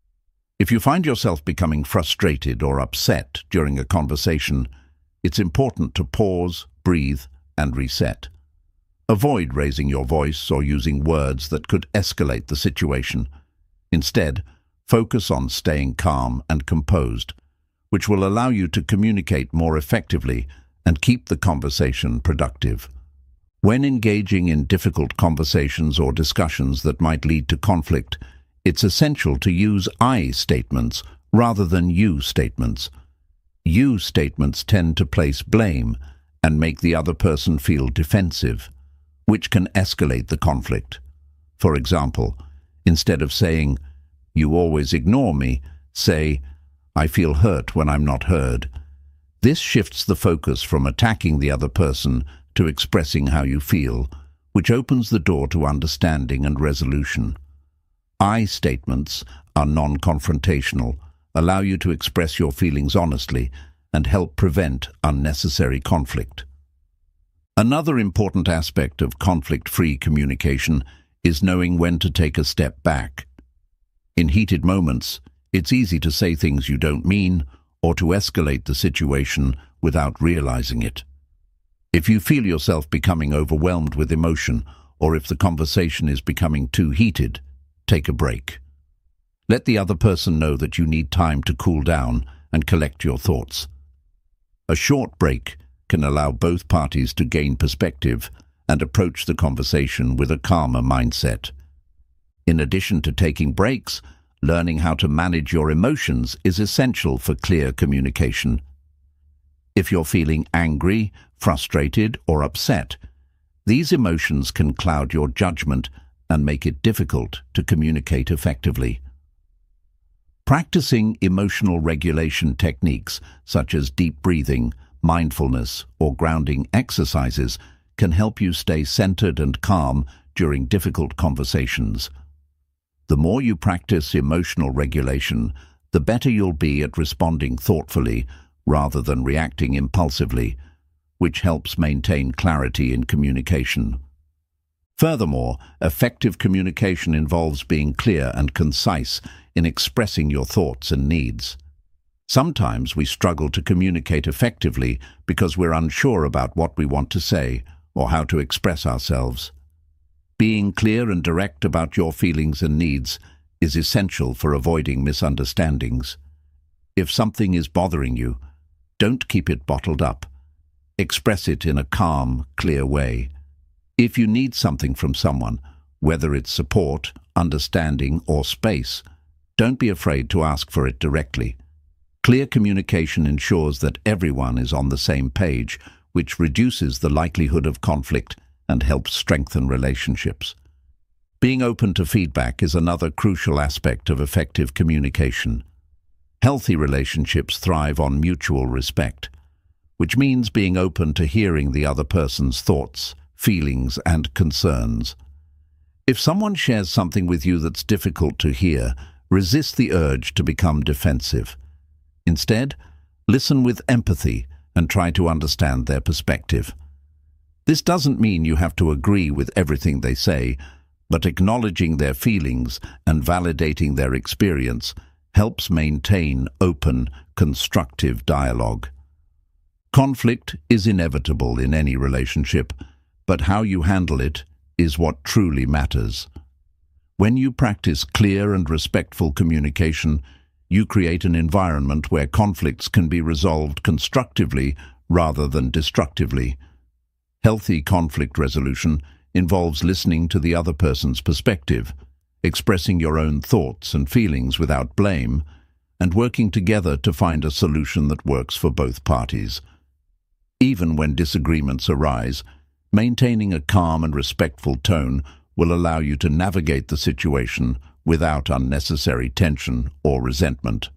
If you find yourself becoming frustrated or upset during a conversation, it's important to pause, breathe, and reset. Avoid raising your voice or using words that could escalate the situation. Instead, focus on staying calm and composed, which will allow you to communicate more effectively and keep the conversation productive. When engaging in difficult conversations or discussions that might lead to conflict, it's essential to use I statements rather than you statements. You statements tend to place blame and make the other person feel defensive, which can escalate the conflict. For example, instead of saying, "You always ignore me," say, "I feel hurt when I'm not heard." This shifts the focus from attacking the other person to expressing how you feel, which opens the door to understanding and resolution. I statements are non-confrontational, allow you to express your feelings honestly, and help prevent unnecessary conflict. Another important aspect of conflict-free communication is knowing when to take a step back. In heated moments, it's easy to say things you don't mean or to escalate the situation without realizing it. If you feel yourself becoming overwhelmed with emotion, or if the conversation is becoming too heated, take a break. Let the other person know that you need time to cool down and collect your thoughts. A short break can allow both parties to gain perspective and approach the conversation with a calmer mindset. In addition to taking breaks, learning how to manage your emotions is essential for clear communication. If you're feeling angry, frustrated, or upset, these emotions can cloud your judgment and make it difficult to communicate effectively. Practicing emotional regulation techniques such as deep breathing, mindfulness, or grounding exercises can help you stay centered and calm during difficult conversations. The more you practice emotional regulation, the better you'll be at responding thoughtfully rather than reacting impulsively, which helps maintain clarity in communication. Furthermore, effective communication involves being clear and concise in expressing your thoughts and needs. Sometimes we struggle to communicate effectively because we're unsure about what we want to say or how to express ourselves. Being clear and direct about your feelings and needs is essential for avoiding misunderstandings. If something is bothering you, don't keep it bottled up. express it in a calm, clear way. If you need something from someone, whether it's support, understanding, or space, don't be afraid to ask for it directly. Clear communication ensures that everyone is on the same page, which reduces the likelihood of conflict and helps strengthen relationships. Being open to feedback is another crucial aspect of effective communication. Healthy relationships thrive on mutual respect, which means being open to hearing the other person's thoughts, feelings, and concerns. If someone shares something with you that's difficult to hear, resist the urge to become defensive. Instead, listen with empathy and try to understand their perspective. This doesn't mean you have to agree with everything they say, but acknowledging their feelings and validating their experience helps maintain open, constructive dialogue. Conflict is inevitable in any relationship, but how you handle it is what truly matters. When you practice clear and respectful communication, you create an environment where conflicts can be resolved constructively rather than destructively. Healthy conflict resolution involves listening to the other person's perspective, expressing your own thoughts and feelings without blame, and working together to find a solution that works for both parties. Even when disagreements arise, maintaining a calm and respectful tone will allow you to navigate the situation without unnecessary tension or resentment.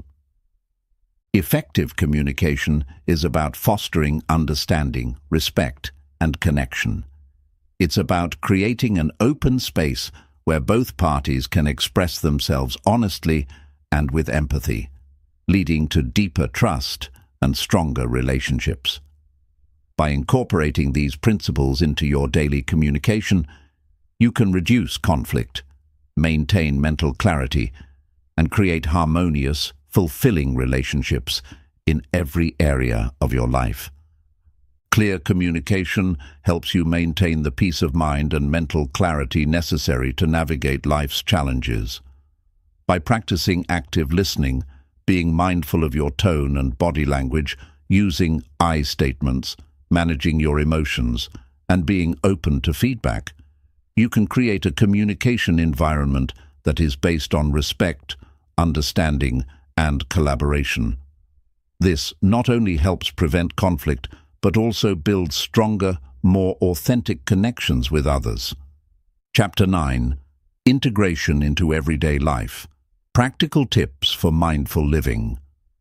Effective communication is about fostering understanding, respect, and connection. It's about creating an open space where both parties can express themselves honestly and with empathy, leading to deeper trust and stronger relationships. By incorporating these principles into your daily communication, you can reduce conflict, maintain mental clarity, and create harmonious, fulfilling relationships in every area of your life. Clear communication helps you maintain the peace of mind and mental clarity necessary to navigate life's challenges. By practicing active listening, being mindful of your tone and body language, using I statements, managing your emotions, and being open to feedback, you can create a communication environment that is based on respect, understanding, and collaboration. This not only helps prevent conflict, but also builds stronger, more authentic connections with others. Chapter 9. Integration into Everyday Life. Practical tips for mindful living.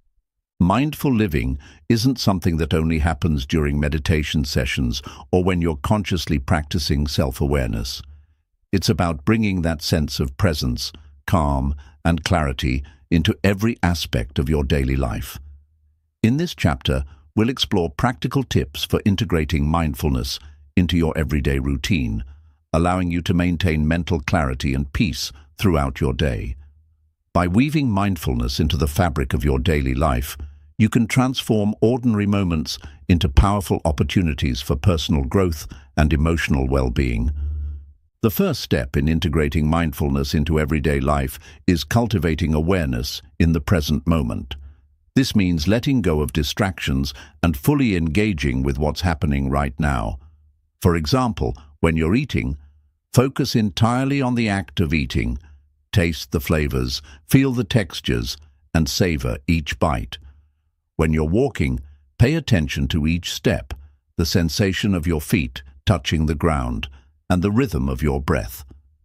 Mindful living isn't something that only happens during meditation sessions or when you're consciously practicing self-awareness. It's about bringing that sense of presence, calm, and clarity into every aspect of your daily life. In this chapter, we'll explore practical tips for integrating mindfulness into your everyday routine, allowing you to maintain mental clarity and peace throughout your day. By weaving mindfulness into the fabric of your daily life, you can transform ordinary moments into powerful opportunities for personal growth and emotional well-being. The first step in integrating mindfulness into everyday life is cultivating awareness in the present moment. This means letting go of distractions and fully engaging with what's happening right now. For example, when you're eating, focus entirely on the act of eating. Taste the flavors, feel the textures, and savor each bite. When you're walking, pay attention to each step, the sensation of your feet touching the ground, and the rhythm of your breath.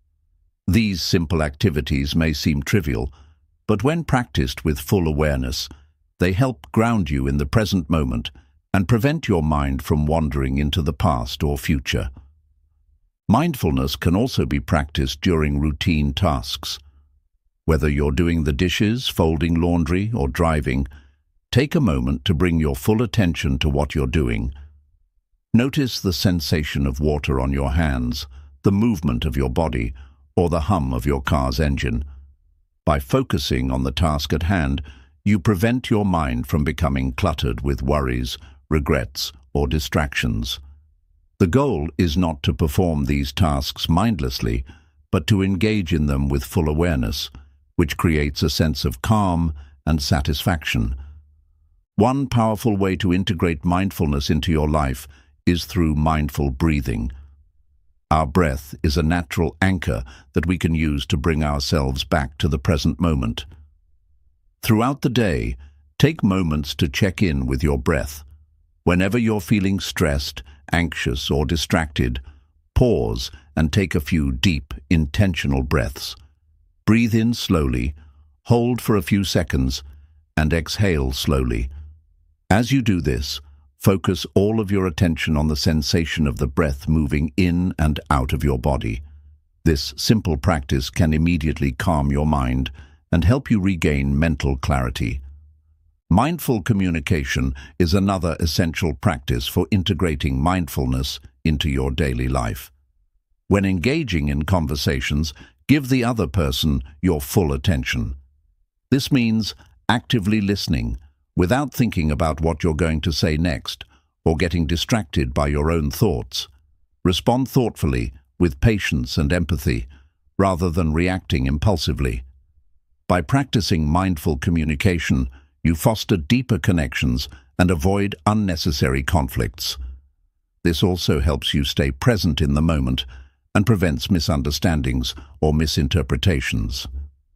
These simple activities may seem trivial, but when practiced with full awareness, they help ground you in the present moment and prevent your mind from wandering into the past or future. Mindfulness can also be practiced during routine tasks. Whether you're doing the dishes, folding laundry, or driving, take a moment to bring your full attention to what you're doing. Notice the sensation of water on your hands, the movement of your body, or the hum of your car's engine. By focusing on the task at hand, you prevent your mind from becoming cluttered with worries, regrets, or distractions. The goal is not to perform these tasks mindlessly, but to engage in them with full awareness, which creates a sense of calm and satisfaction. One powerful way to integrate mindfulness into your life is through mindful breathing. Our breath is a natural anchor that we can use to bring ourselves back to the present moment. Throughout the day, take moments to check in with your breath. Whenever you're feeling stressed, anxious, or distracted, pause and take a few deep, intentional breaths. Breathe in slowly, hold for a few seconds, and exhale slowly. As you do this, focus all of your attention on the sensation of the breath moving in and out of your body. This simple practice can immediately calm your mind and help you regain mental clarity. Mindful communication is another essential practice for integrating mindfulness into your daily life. When engaging in conversations, give the other person your full attention. This means actively listening, without thinking about what you're going to say next or getting distracted by your own thoughts. Respond thoughtfully, with patience and empathy, rather than reacting impulsively. By practicing mindful communication, you foster deeper connections and avoid unnecessary conflicts. This also helps you stay present in the moment and prevents misunderstandings or misinterpretations.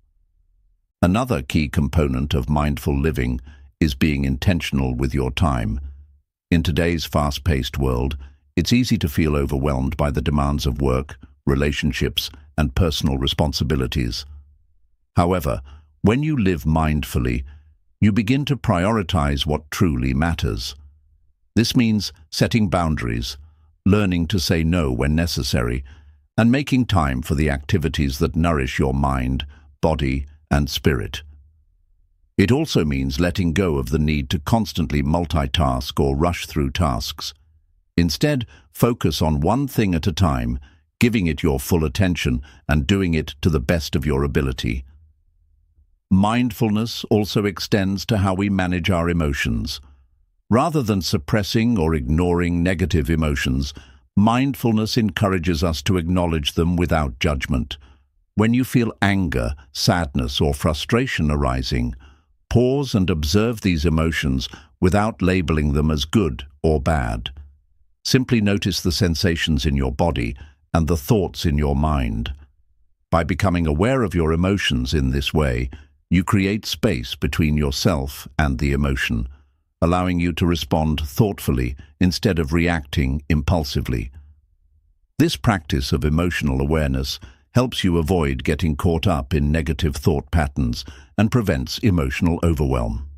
Another key component of mindful living is being intentional with your time. In today's fast-paced world, it's easy to feel overwhelmed by the demands of work, relationships, and personal responsibilities. However, when you live mindfully, you begin to prioritize what truly matters. This means setting boundaries, learning to say no when necessary, and making time for the activities that nourish your mind, body, and spirit. It also means letting go of the need to constantly multitask or rush through tasks. Instead, focus on one thing at a time, giving it your full attention and doing it to the best of your ability. Mindfulness also extends to how we manage our emotions. Rather than suppressing or ignoring negative emotions, mindfulness encourages us to acknowledge them without judgment. When you feel anger, sadness, or frustration arising, pause and observe these emotions without labeling them as good or bad. Simply notice the sensations in your body and the thoughts in your mind. By becoming aware of your emotions in this way, you create space between yourself and the emotion, allowing you to respond thoughtfully instead of reacting impulsively. This practice of emotional awareness helps you avoid getting caught up in negative thought patterns and prevents emotional overwhelm.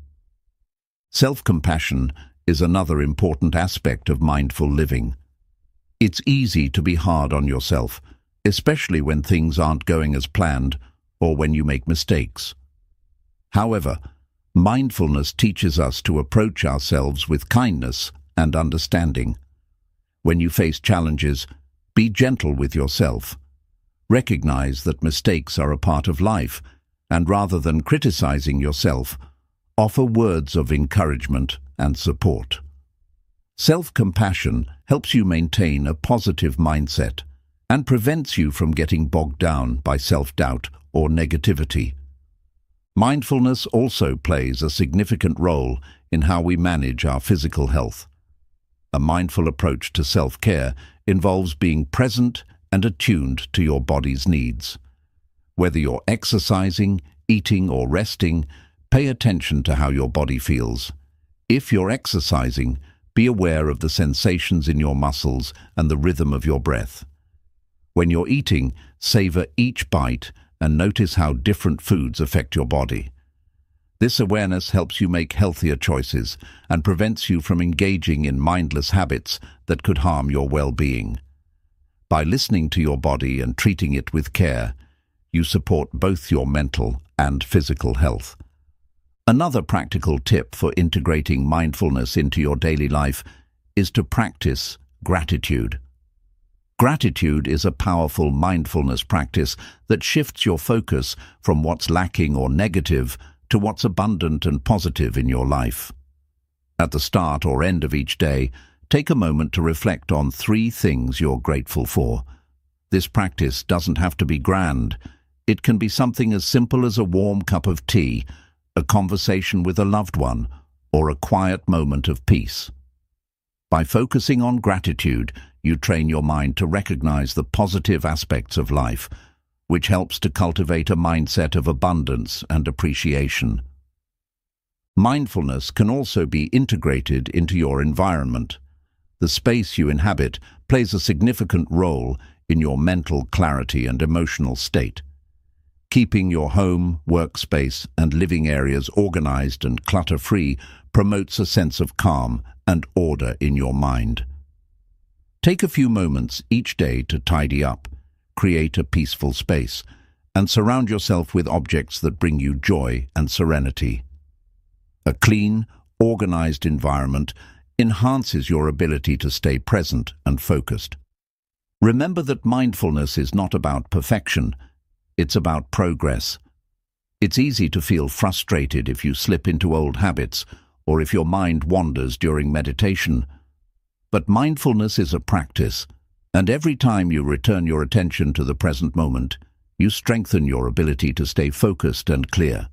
Self-compassion is another important aspect of mindful living. It's easy to be hard on yourself, especially when things aren't going as planned or when you make mistakes. However, mindfulness teaches us to approach ourselves with kindness and understanding. When you face challenges, be gentle with yourself. Recognize that mistakes are a part of life, and rather than criticizing yourself, offer words of encouragement and support. Self-compassion helps you maintain a positive mindset and prevents you from getting bogged down by self-doubt or negativity. Mindfulness also plays a significant role in how we manage our physical health. A mindful approach to self-care involves being present and attuned to your body's needs. Whether you're exercising, eating, or resting, pay attention to how your body feels. If you're exercising, be aware of the sensations in your muscles and the rhythm of your breath. When you're eating, savor each bite and notice how different foods affect your body. This awareness helps you make healthier choices and prevents you from engaging in mindless habits that could harm your well-being. By listening to your body and treating it with care, you support both your mental and physical health. Another practical tip for integrating mindfulness into your daily life is to practice gratitude. Gratitude is a powerful mindfulness practice that shifts your focus from what's lacking or negative to what's abundant and positive in your life. At the start or end of each day, take a moment to reflect on 3 things you're grateful for. This practice doesn't have to be grand. It can be something as simple as a warm cup of tea, a conversation with a loved one, or a quiet moment of peace. By focusing on gratitude, you train your mind to recognize the positive aspects of life, which helps to cultivate a mindset of abundance and appreciation. Mindfulness can also be integrated into your environment. The space you inhabit plays a significant role in your mental clarity and emotional state. Keeping your home, workspace, and living areas organized and clutter-free promotes a sense of calm and order in your mind. Take a few moments each day to tidy up, create a peaceful space, and surround yourself with objects that bring you joy and serenity. A clean, organized environment enhances your ability to stay present and focused. Remember that mindfulness is not about perfection, it's about progress. It's easy to feel frustrated if you slip into old habits or if your mind wanders during meditation. But mindfulness is a practice, and every time you return your attention to the present moment, you strengthen your ability to stay focused and clear.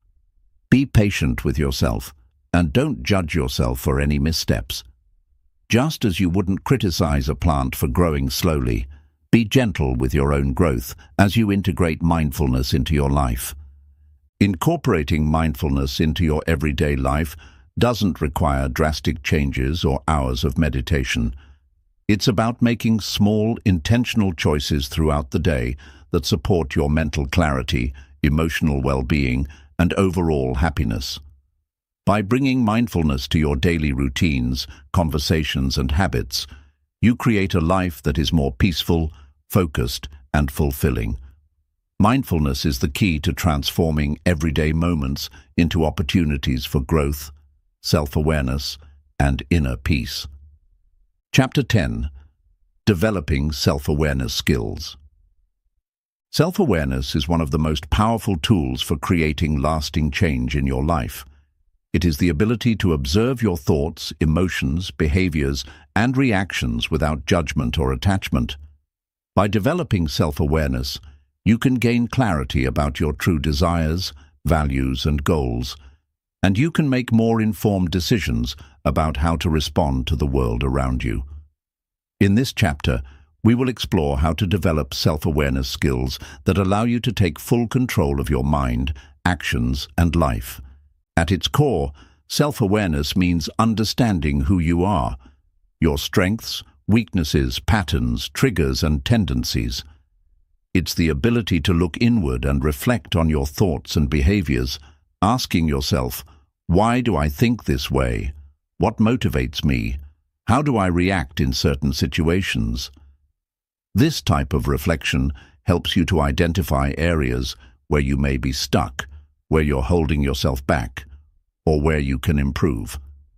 Be patient with yourself, and don't judge yourself for any missteps. Just as you wouldn't criticize a plant for growing slowly, be gentle with your own growth as you integrate mindfulness into your life. Incorporating mindfulness into your everyday life doesn't require drastic changes or hours of meditation. It's about making small, intentional choices throughout the day that support your mental clarity, emotional well-being, and overall happiness. By bringing mindfulness to your daily routines, conversations, and habits, you create a life that is more peaceful, focused, and fulfilling. Mindfulness is the key to transforming everyday moments into opportunities for growth, self-awareness, and inner peace. Chapter 10. Developing Self-Awareness Skills. Self-awareness is one of the most powerful tools for creating lasting change in your life. It is the ability to observe your thoughts, emotions, behaviors, and reactions without judgment or attachment. By developing self-awareness, you can gain clarity about your true desires, values, and goals, and you can make more informed decisions about how to respond to the world around you. In this chapter, we will explore how to develop self-awareness skills that allow you to take full control of your mind, actions, and life. At its core, self-awareness means understanding who you are, your strengths, weaknesses, patterns, triggers, and tendencies. It's the ability to look inward and reflect on your thoughts and behaviors, asking yourself, why do I think this way? What motivates me? How do I react in certain situations? This type of reflection helps you to identify areas where you may be stuck, where you're holding yourself back, or where you can improve.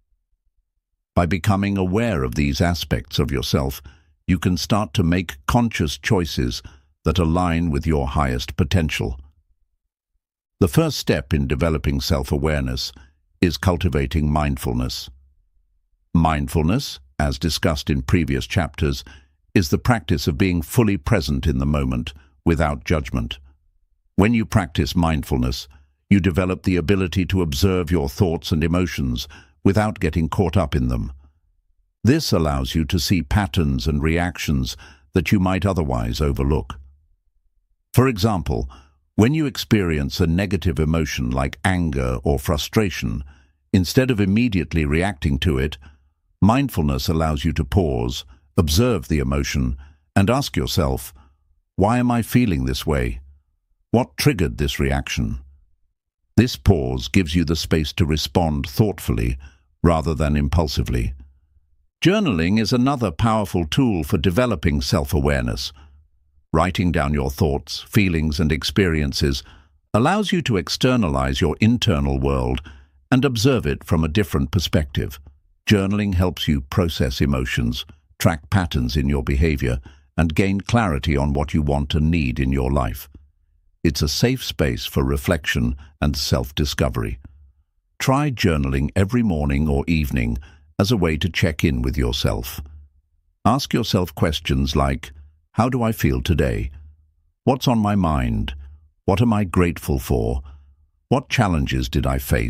By becoming aware of these aspects of yourself, you can start to make conscious choices that align with your highest potential. The first step in developing self-awareness is cultivating mindfulness. Mindfulness, as discussed in previous chapters, is the practice of being fully present in the moment without judgment. When you practice mindfulness, you develop the ability to observe your thoughts and emotions without getting caught up in them. This allows you to see patterns and reactions that you might otherwise overlook. For example, when you experience a negative emotion like anger or frustration, instead of immediately reacting to it, mindfulness allows you to pause, observe the emotion, and ask yourself, why am I feeling this way? What triggered this reaction? This pause gives you the space to respond thoughtfully rather than impulsively. Journaling is another powerful tool for developing self-awareness. Writing down your thoughts, feelings, and experiences allows you to externalize your internal world and observe it from a different perspective. Journaling helps you process emotions, track patterns in your behavior, and gain clarity on what you want and need in your life. It's a safe space for reflection and self-discovery. Try journaling every morning or evening as a way to check in with yourself. Ask yourself questions like, how do I feel today? What's on my mind? What am I grateful for? What challenges did I face?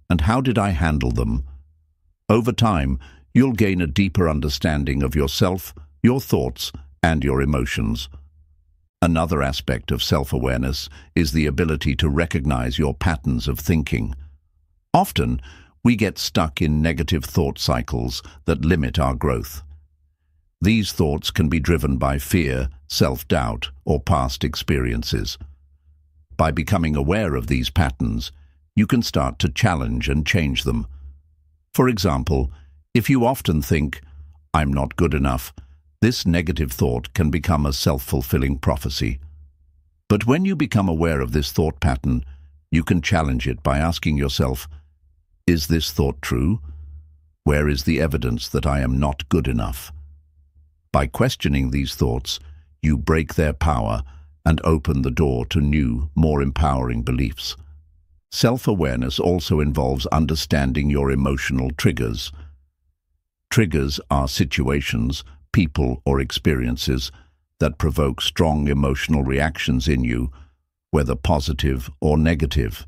and how did I handle them? Over time, you'll gain a deeper understanding of yourself, your thoughts, and your emotions. Another aspect of self-awareness is the ability to recognize your patterns of thinking. Often, we get stuck in negative thought cycles that limit our growth. These thoughts can be driven by fear, self-doubt, or past experiences. By becoming aware of these patterns, you can start to challenge and change them. For example, if you often think, "I'm not good enough," this negative thought can become a self-fulfilling prophecy. But when you become aware of this thought pattern, you can challenge it by asking yourself, "Is this thought true? Where is the evidence that I am not good enough?" By questioning these thoughts, you break their power and open the door to new, more empowering beliefs. Self-awareness also involves understanding your emotional triggers. Triggers are situations, people, or experiences that provoke strong emotional reactions in you, whether positive or negative.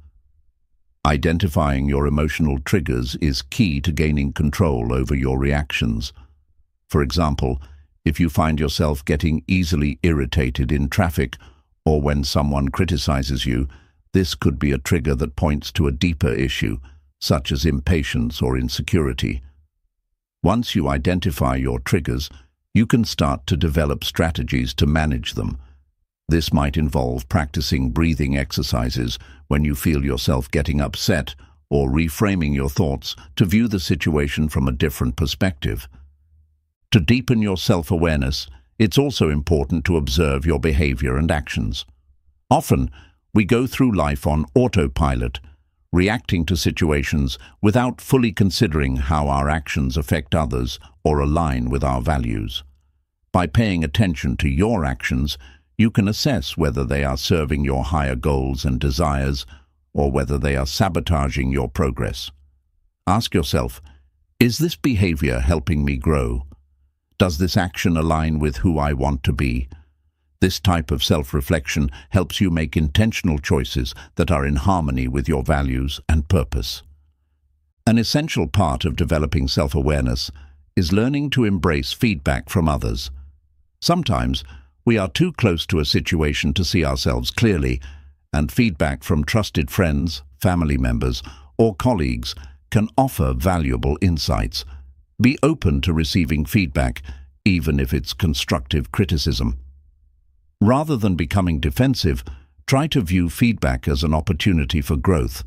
Identifying your emotional triggers is key to gaining control over your reactions. For example, if you find yourself getting easily irritated in traffic or when someone criticizes you, this could be a trigger that points to a deeper issue, such as impatience or insecurity. Once you identify your triggers, you can start to develop strategies to manage them. This might involve practicing breathing exercises when you feel yourself getting upset, or reframing your thoughts to view the situation from a different perspective. To deepen your self-awareness, it's also important to observe your behavior and actions. Often, we go through life on autopilot, reacting to situations without fully considering how our actions affect others or align with our values. By paying attention to your actions, you can assess whether they are serving your higher goals and desires or whether they are sabotaging your progress. Ask yourself, is this behavior helping me grow? Does this action align with who I want to be? This type of self-reflection helps you make intentional choices that are in harmony with your values and purpose. An essential part of developing self-awareness is learning to embrace feedback from others. Sometimes, we are too close to a situation to see ourselves clearly, and feedback from trusted friends, family members, or colleagues can offer valuable insights. Be open to receiving feedback, even if it's constructive criticism. Rather than becoming defensive, try to view feedback as an opportunity for growth.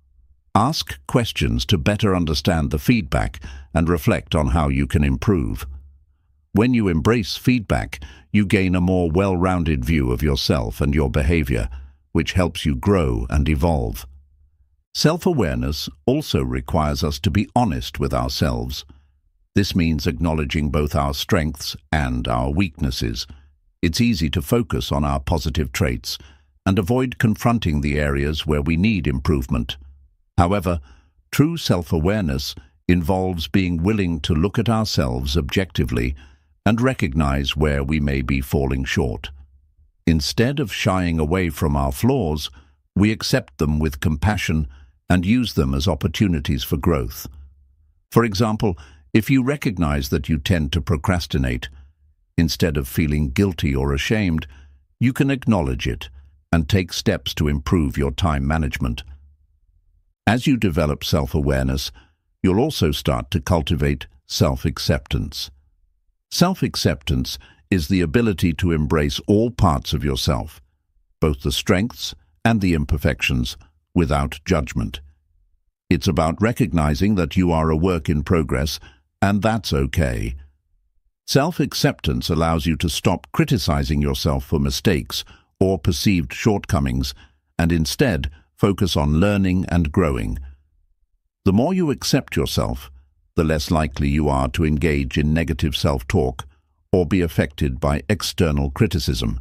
Ask questions to better understand the feedback and reflect on how you can improve. When you embrace feedback, you gain a more well-rounded view of yourself and your behavior, which helps you grow and evolve. Self-awareness also requires us to be honest with ourselves. This means acknowledging both our strengths and our weaknesses. It's easy to focus on our positive traits and avoid confronting the areas where we need improvement. However, true self-awareness involves being willing to look at ourselves objectively and recognize where we may be falling short. Instead of shying away from our flaws, we accept them with compassion and use them as opportunities for growth. For example, if you recognize that you tend to procrastinate, instead of feeling guilty or ashamed, you can acknowledge it and take steps to improve your time management. As you develop self-awareness, you'll also start to cultivate self-acceptance. Self-acceptance is the ability to embrace all parts of yourself, both the strengths and the imperfections, without judgment. It's about recognizing that you are a work in progress, and that's okay. Self-acceptance allows you to stop criticizing yourself for mistakes or perceived shortcomings, and instead focus on learning and growing. The more you accept yourself, the less likely you are to engage in negative self-talk or be affected by external criticism.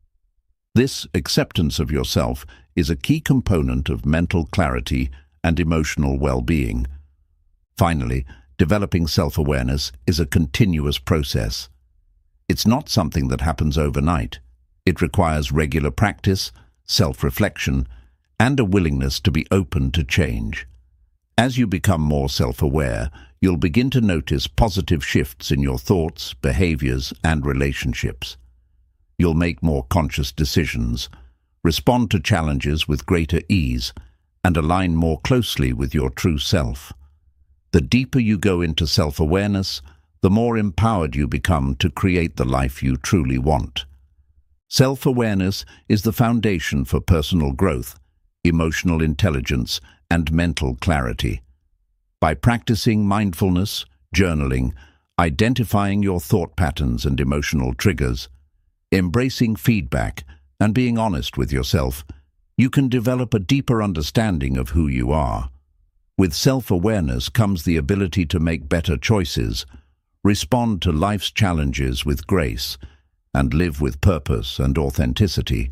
This acceptance of yourself is a key component of mental clarity and emotional well-being. Finally, developing self-awareness is a continuous process. It's not something that happens overnight. It requires regular practice, self-reflection, and a willingness to be open to change. As you become more self-aware, you'll begin to notice positive shifts in your thoughts, behaviors, and relationships. You'll make more conscious decisions, respond to challenges with greater ease, and align more closely with your true self. The deeper you go into self-awareness, the more empowered you become to create the life you truly want. Self-awareness is the foundation for personal growth, emotional intelligence, and mental clarity. By practicing mindfulness, journaling, identifying your thought patterns and emotional triggers, embracing feedback, and being honest with yourself, you can develop a deeper understanding of who you are. With self-awareness comes the ability to make better choices, respond to life's challenges with grace, and live with purpose and authenticity.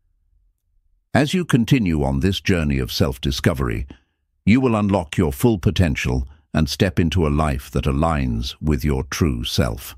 As you continue on this journey of self-discovery, you will unlock your full potential and step into a life that aligns with your true self.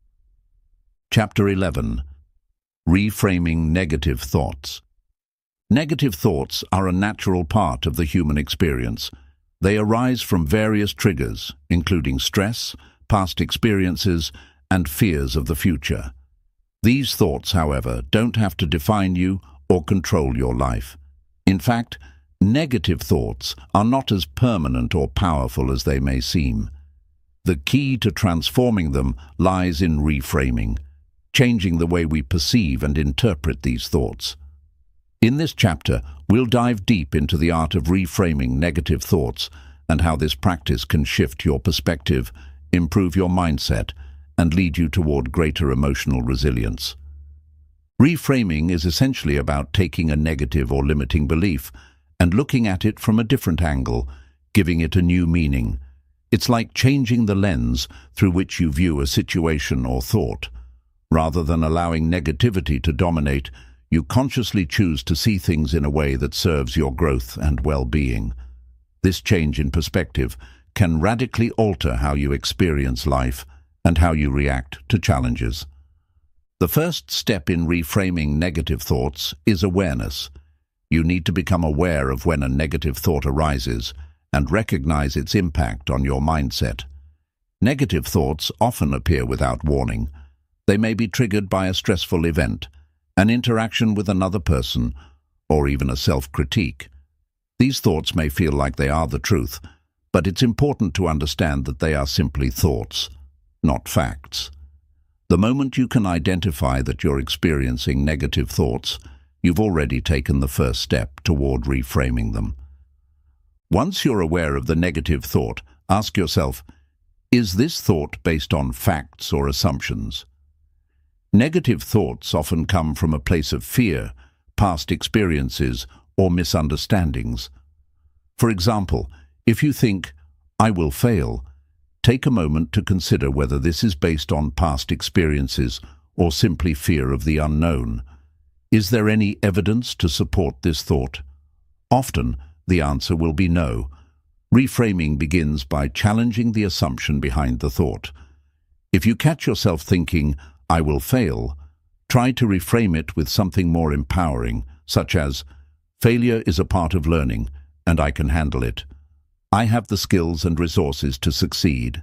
Chapter 11. Reframing Negative Thoughts. Negative thoughts are a natural part of the human experience. They arise from various triggers, including stress, past experiences, and fears of the future. These thoughts, however, don't have to define you or control your life. In fact, negative thoughts are not as permanent or powerful as they may seem. The key to transforming them lies in reframing, changing the way we perceive and interpret these thoughts. In this chapter, we'll dive deep into the art of reframing negative thoughts and how this practice can shift your perspective, improve your mindset, and lead you toward greater emotional resilience. Reframing is essentially about taking a negative or limiting belief and looking at it from a different angle, giving it a new meaning. It's like changing the lens through which you view a situation or thought. Rather than allowing negativity to dominate, you consciously choose to see things in a way that serves your growth and well-being. This change in perspective can radically alter how you experience life and how you react to challenges. The first step in reframing negative thoughts is awareness. You need to become aware of when a negative thought arises and recognize its impact on your mindset. Negative thoughts often appear without warning. They may be triggered by a stressful event, an interaction with another person, or even a self-critique. These thoughts may feel like they are the truth, but it's important to understand that they are simply thoughts, not facts. The moment you can identify that you're experiencing negative thoughts, you've already taken the first step toward reframing them. Once you're aware of the negative thought, ask yourself, is this thought based on facts or assumptions? Negative thoughts often come from a place of fear, past experiences, or misunderstandings. For example, if you think, "I will fail," take a moment to consider whether this is based on past experiences or simply fear of the unknown. Is there any evidence to support this thought? Often, the answer will be no. Reframing begins by challenging the assumption behind the thought. If you catch yourself thinking, "I will fail," try to reframe it with something more empowering, such as, "Failure is a part of learning, and I can handle it. I have the skills and resources to succeed."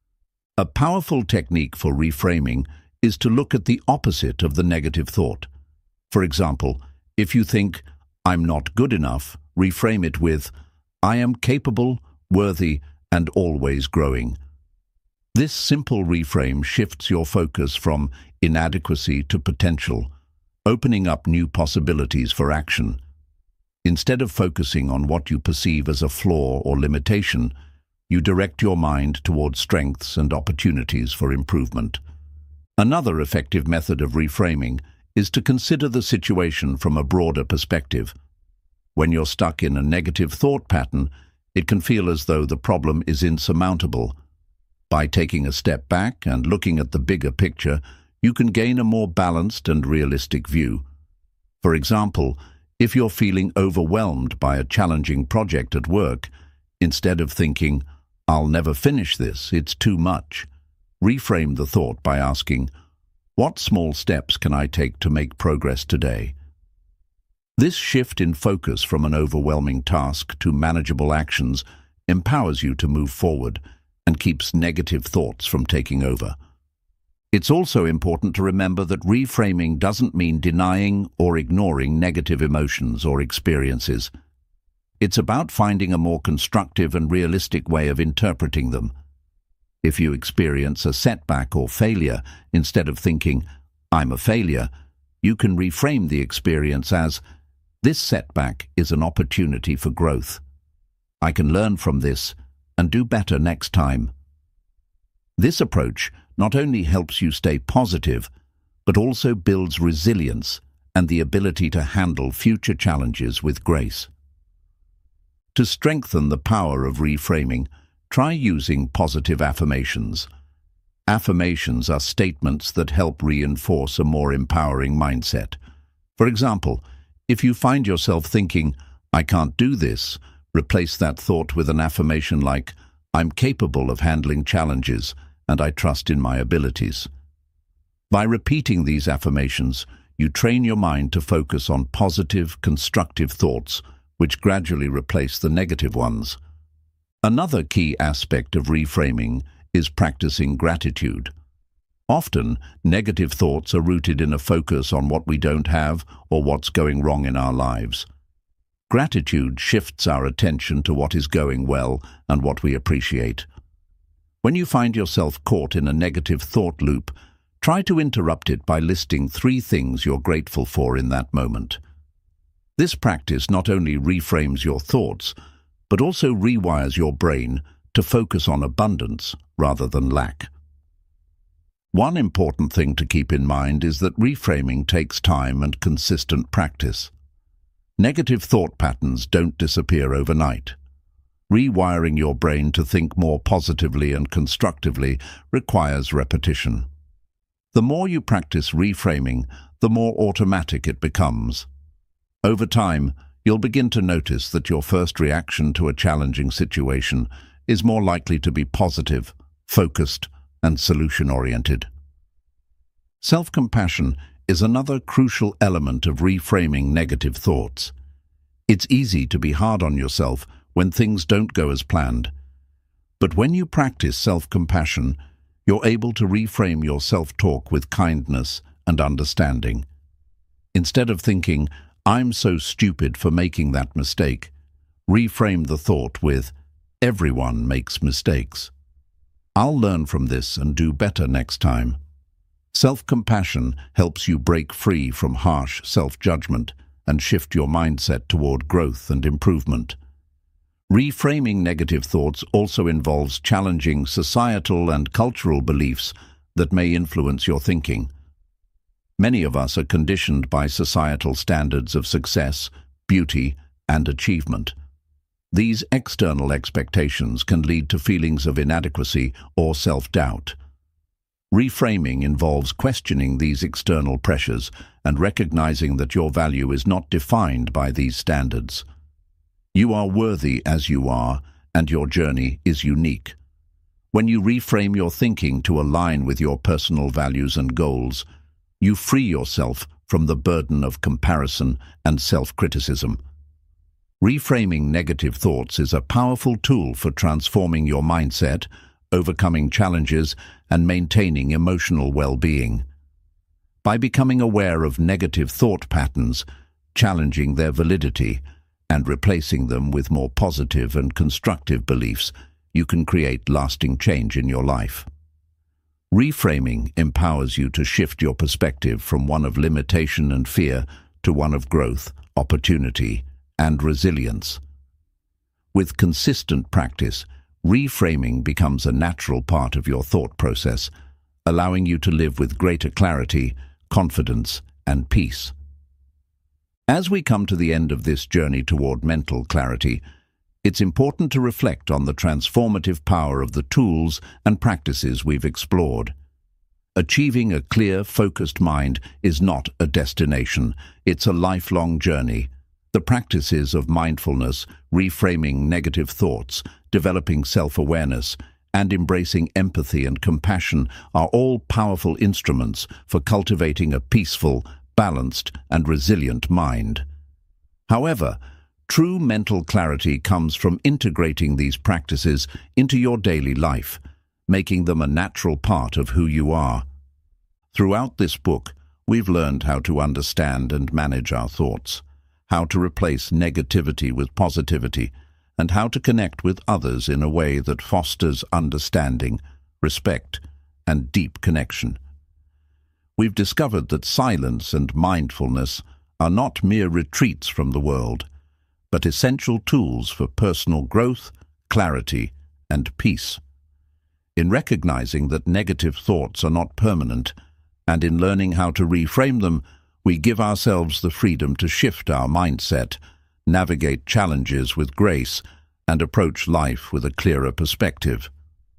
A powerful technique for reframing is to look at the opposite of the negative thought. For example, if you think, "I'm not good enough," reframe it with, "I am capable, worthy, and always growing." This simple reframe shifts your focus from inadequacy to potential, opening up new possibilities for action. Instead of focusing on what you perceive as a flaw or limitation, you direct your mind toward strengths and opportunities for improvement. Another effective method of reframing is to consider the situation from a broader perspective. When you're stuck in a negative thought pattern, it can feel as though the problem is insurmountable. By taking a step back and looking at the bigger picture, you can gain a more balanced and realistic view. For example, if you're feeling overwhelmed by a challenging project at work, instead of thinking, "I'll never finish this, it's too much," reframe the thought by asking, "What small steps can I take to make progress today?" This shift in focus from an overwhelming task to manageable actions empowers you to move forward and keeps negative thoughts from taking over. It's also important to remember that reframing doesn't mean denying or ignoring negative emotions or experiences. It's about finding a more constructive and realistic way of interpreting them. If you experience a setback or failure, instead of thinking, "I'm a failure," you can reframe the experience as, "This setback is an opportunity for growth. I can learn from this and do better next time." This approach not only helps you stay positive, but also builds resilience and the ability to handle future challenges with grace. To strengthen the power of reframing, try using positive affirmations. Affirmations are statements that help reinforce a more empowering mindset. For example, if you find yourself thinking, "I can't do this," replace that thought with an affirmation like, "I'm capable of handling challenges, and I trust in my abilities." By repeating these affirmations, you train your mind to focus on positive, constructive thoughts, which gradually replace the negative ones. Another key aspect of reframing is practicing gratitude. Often, negative thoughts are rooted in a focus on what we don't have or what's going wrong in our lives. Gratitude shifts our attention to what is going well and what we appreciate. When you find yourself caught in a negative thought loop, try to interrupt it by listing 3 things you're grateful for in that moment. This practice not only reframes your thoughts, but also rewires your brain to focus on abundance rather than lack. One important thing to keep in mind is that reframing takes time and consistent practice. Negative thought patterns don't disappear overnight. Rewiring your brain to think more positively and constructively requires repetition. The more you practice reframing, the more automatic it becomes. Over time, you'll begin to notice that your first reaction to a challenging situation is more likely to be positive, focused, and solution-oriented. Self-compassion is another crucial element of reframing negative thoughts. It's easy to be hard on yourself when things don't go as planned. But when you practice self-compassion, you're able to reframe your self-talk with kindness and understanding. Instead of thinking, "I'm so stupid for making that mistake," reframe the thought with, "Everyone makes mistakes. I'll learn from this and do better next time." Self-compassion helps you break free from harsh self-judgment and shift your mindset toward growth and improvement. Reframing negative thoughts also involves challenging societal and cultural beliefs that may influence your thinking. Many of us are conditioned by societal standards of success, beauty, and achievement. These external expectations can lead to feelings of inadequacy or self-doubt. Reframing involves questioning these external pressures and recognizing that your value is not defined by these standards. You are worthy as you are, and your journey is unique. When you reframe your thinking to align with your personal values and goals, you free yourself from the burden of comparison and self-criticism. Reframing negative thoughts is a powerful tool for transforming your mindset, overcoming challenges, and maintaining emotional well-being. By becoming aware of negative thought patterns, challenging their validity, and replacing them with more positive and constructive beliefs, you can create lasting change in your life. Reframing empowers you to shift your perspective from one of limitation and fear to one of growth, opportunity, and resilience. With consistent practice, reframing becomes a natural part of your thought process, allowing you to live with greater clarity, confidence, and peace. As we come to the end of this journey toward mental clarity, it's important to reflect on the transformative power of the tools and practices we've explored. Achieving a clear, focused mind is not a destination, it's a lifelong journey. The practices of mindfulness, reframing negative thoughts, developing self-awareness, and embracing empathy and compassion are all powerful instruments for cultivating a peaceful, balanced, and resilient mind. However, True mental clarity comes from integrating these practices into your daily life, making them a natural part of who you are. Throughout this book, we've learned how to understand and manage our thoughts, how to replace negativity with positivity, and how to connect with others in a way that fosters understanding, respect, and deep connection. We've discovered that silence and mindfulness are not mere retreats from the world, but essential tools for personal growth, clarity, and peace. In recognizing that negative thoughts are not permanent, and in learning how to reframe them, we give ourselves the freedom to shift our mindset, navigate challenges with grace, and approach life with a clearer perspective.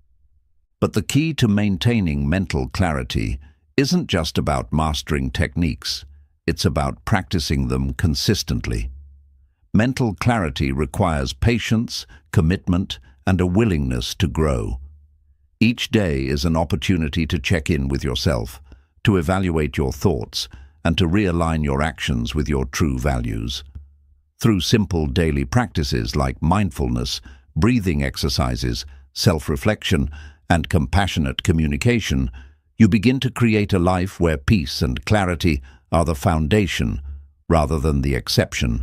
But the key to maintaining mental clarity isn't just about mastering techniques, it's about practicing them consistently. Mental clarity requires patience, commitment, and a willingness to grow. Each day is an opportunity to check in with yourself, to evaluate your thoughts, and to realign your actions with your true values. Through simple daily practices like mindfulness, breathing exercises, self-reflection, and compassionate communication, you begin to create a life where peace and clarity are the foundation rather than the exception.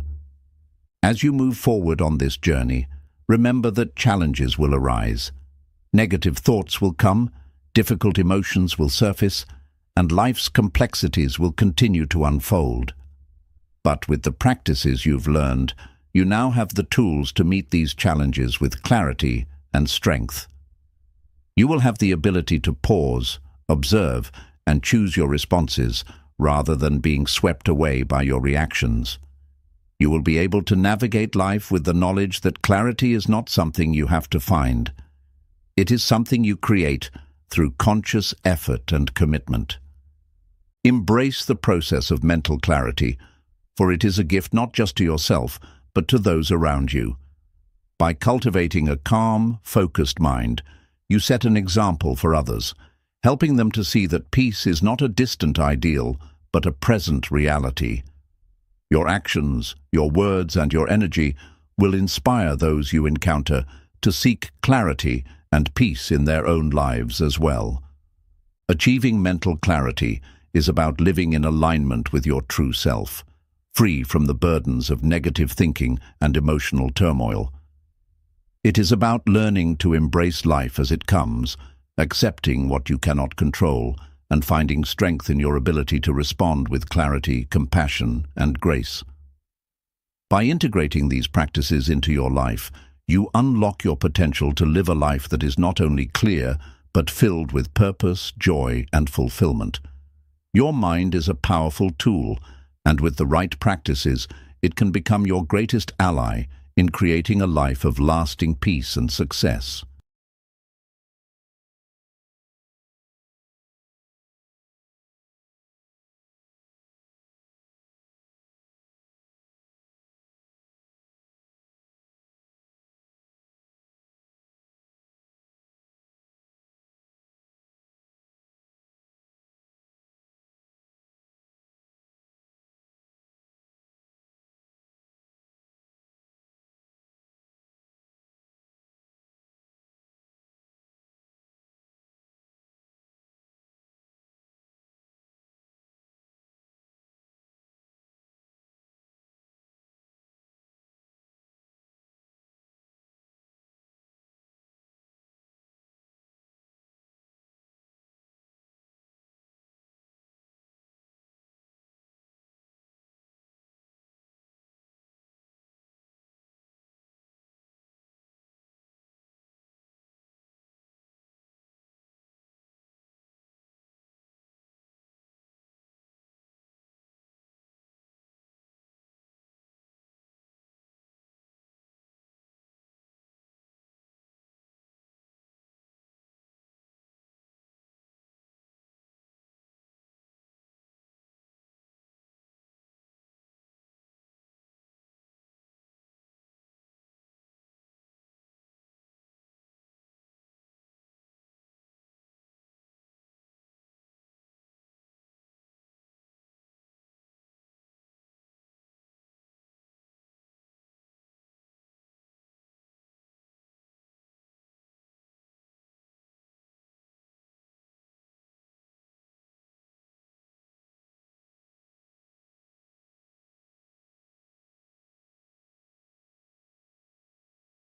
As you move forward on this journey, remember that challenges will arise. Negative thoughts will come, difficult emotions will surface, and life's complexities will continue to unfold. But with the practices you've learned, you now have the tools to meet these challenges with clarity and strength. You will have the ability to pause, observe, and choose your responses rather than being swept away by your reactions. You will be able to navigate life with the knowledge that clarity is not something you have to find. It is something you create through conscious effort and commitment. Embrace the process of mental clarity, for it is a gift not just to yourself, but to those around you. By cultivating a calm, focused mind, you set an example for others, helping them to see that peace is not a distant ideal, but a present reality. Your actions, your words, and your energy will inspire those you encounter to seek clarity and peace in their own lives as well. Achieving mental clarity is about living in alignment with your true self, free from the burdens of negative thinking and emotional turmoil. It is about learning to embrace life as it comes, accepting what you cannot control, and finding strength in your ability to respond with clarity, compassion, and grace. By integrating these practices into your life, you unlock your potential to live a life that is not only clear, but filled with purpose, joy, and fulfillment. Your mind is a powerful tool, and with the right practices, it can become your greatest ally in creating a life of lasting peace and success.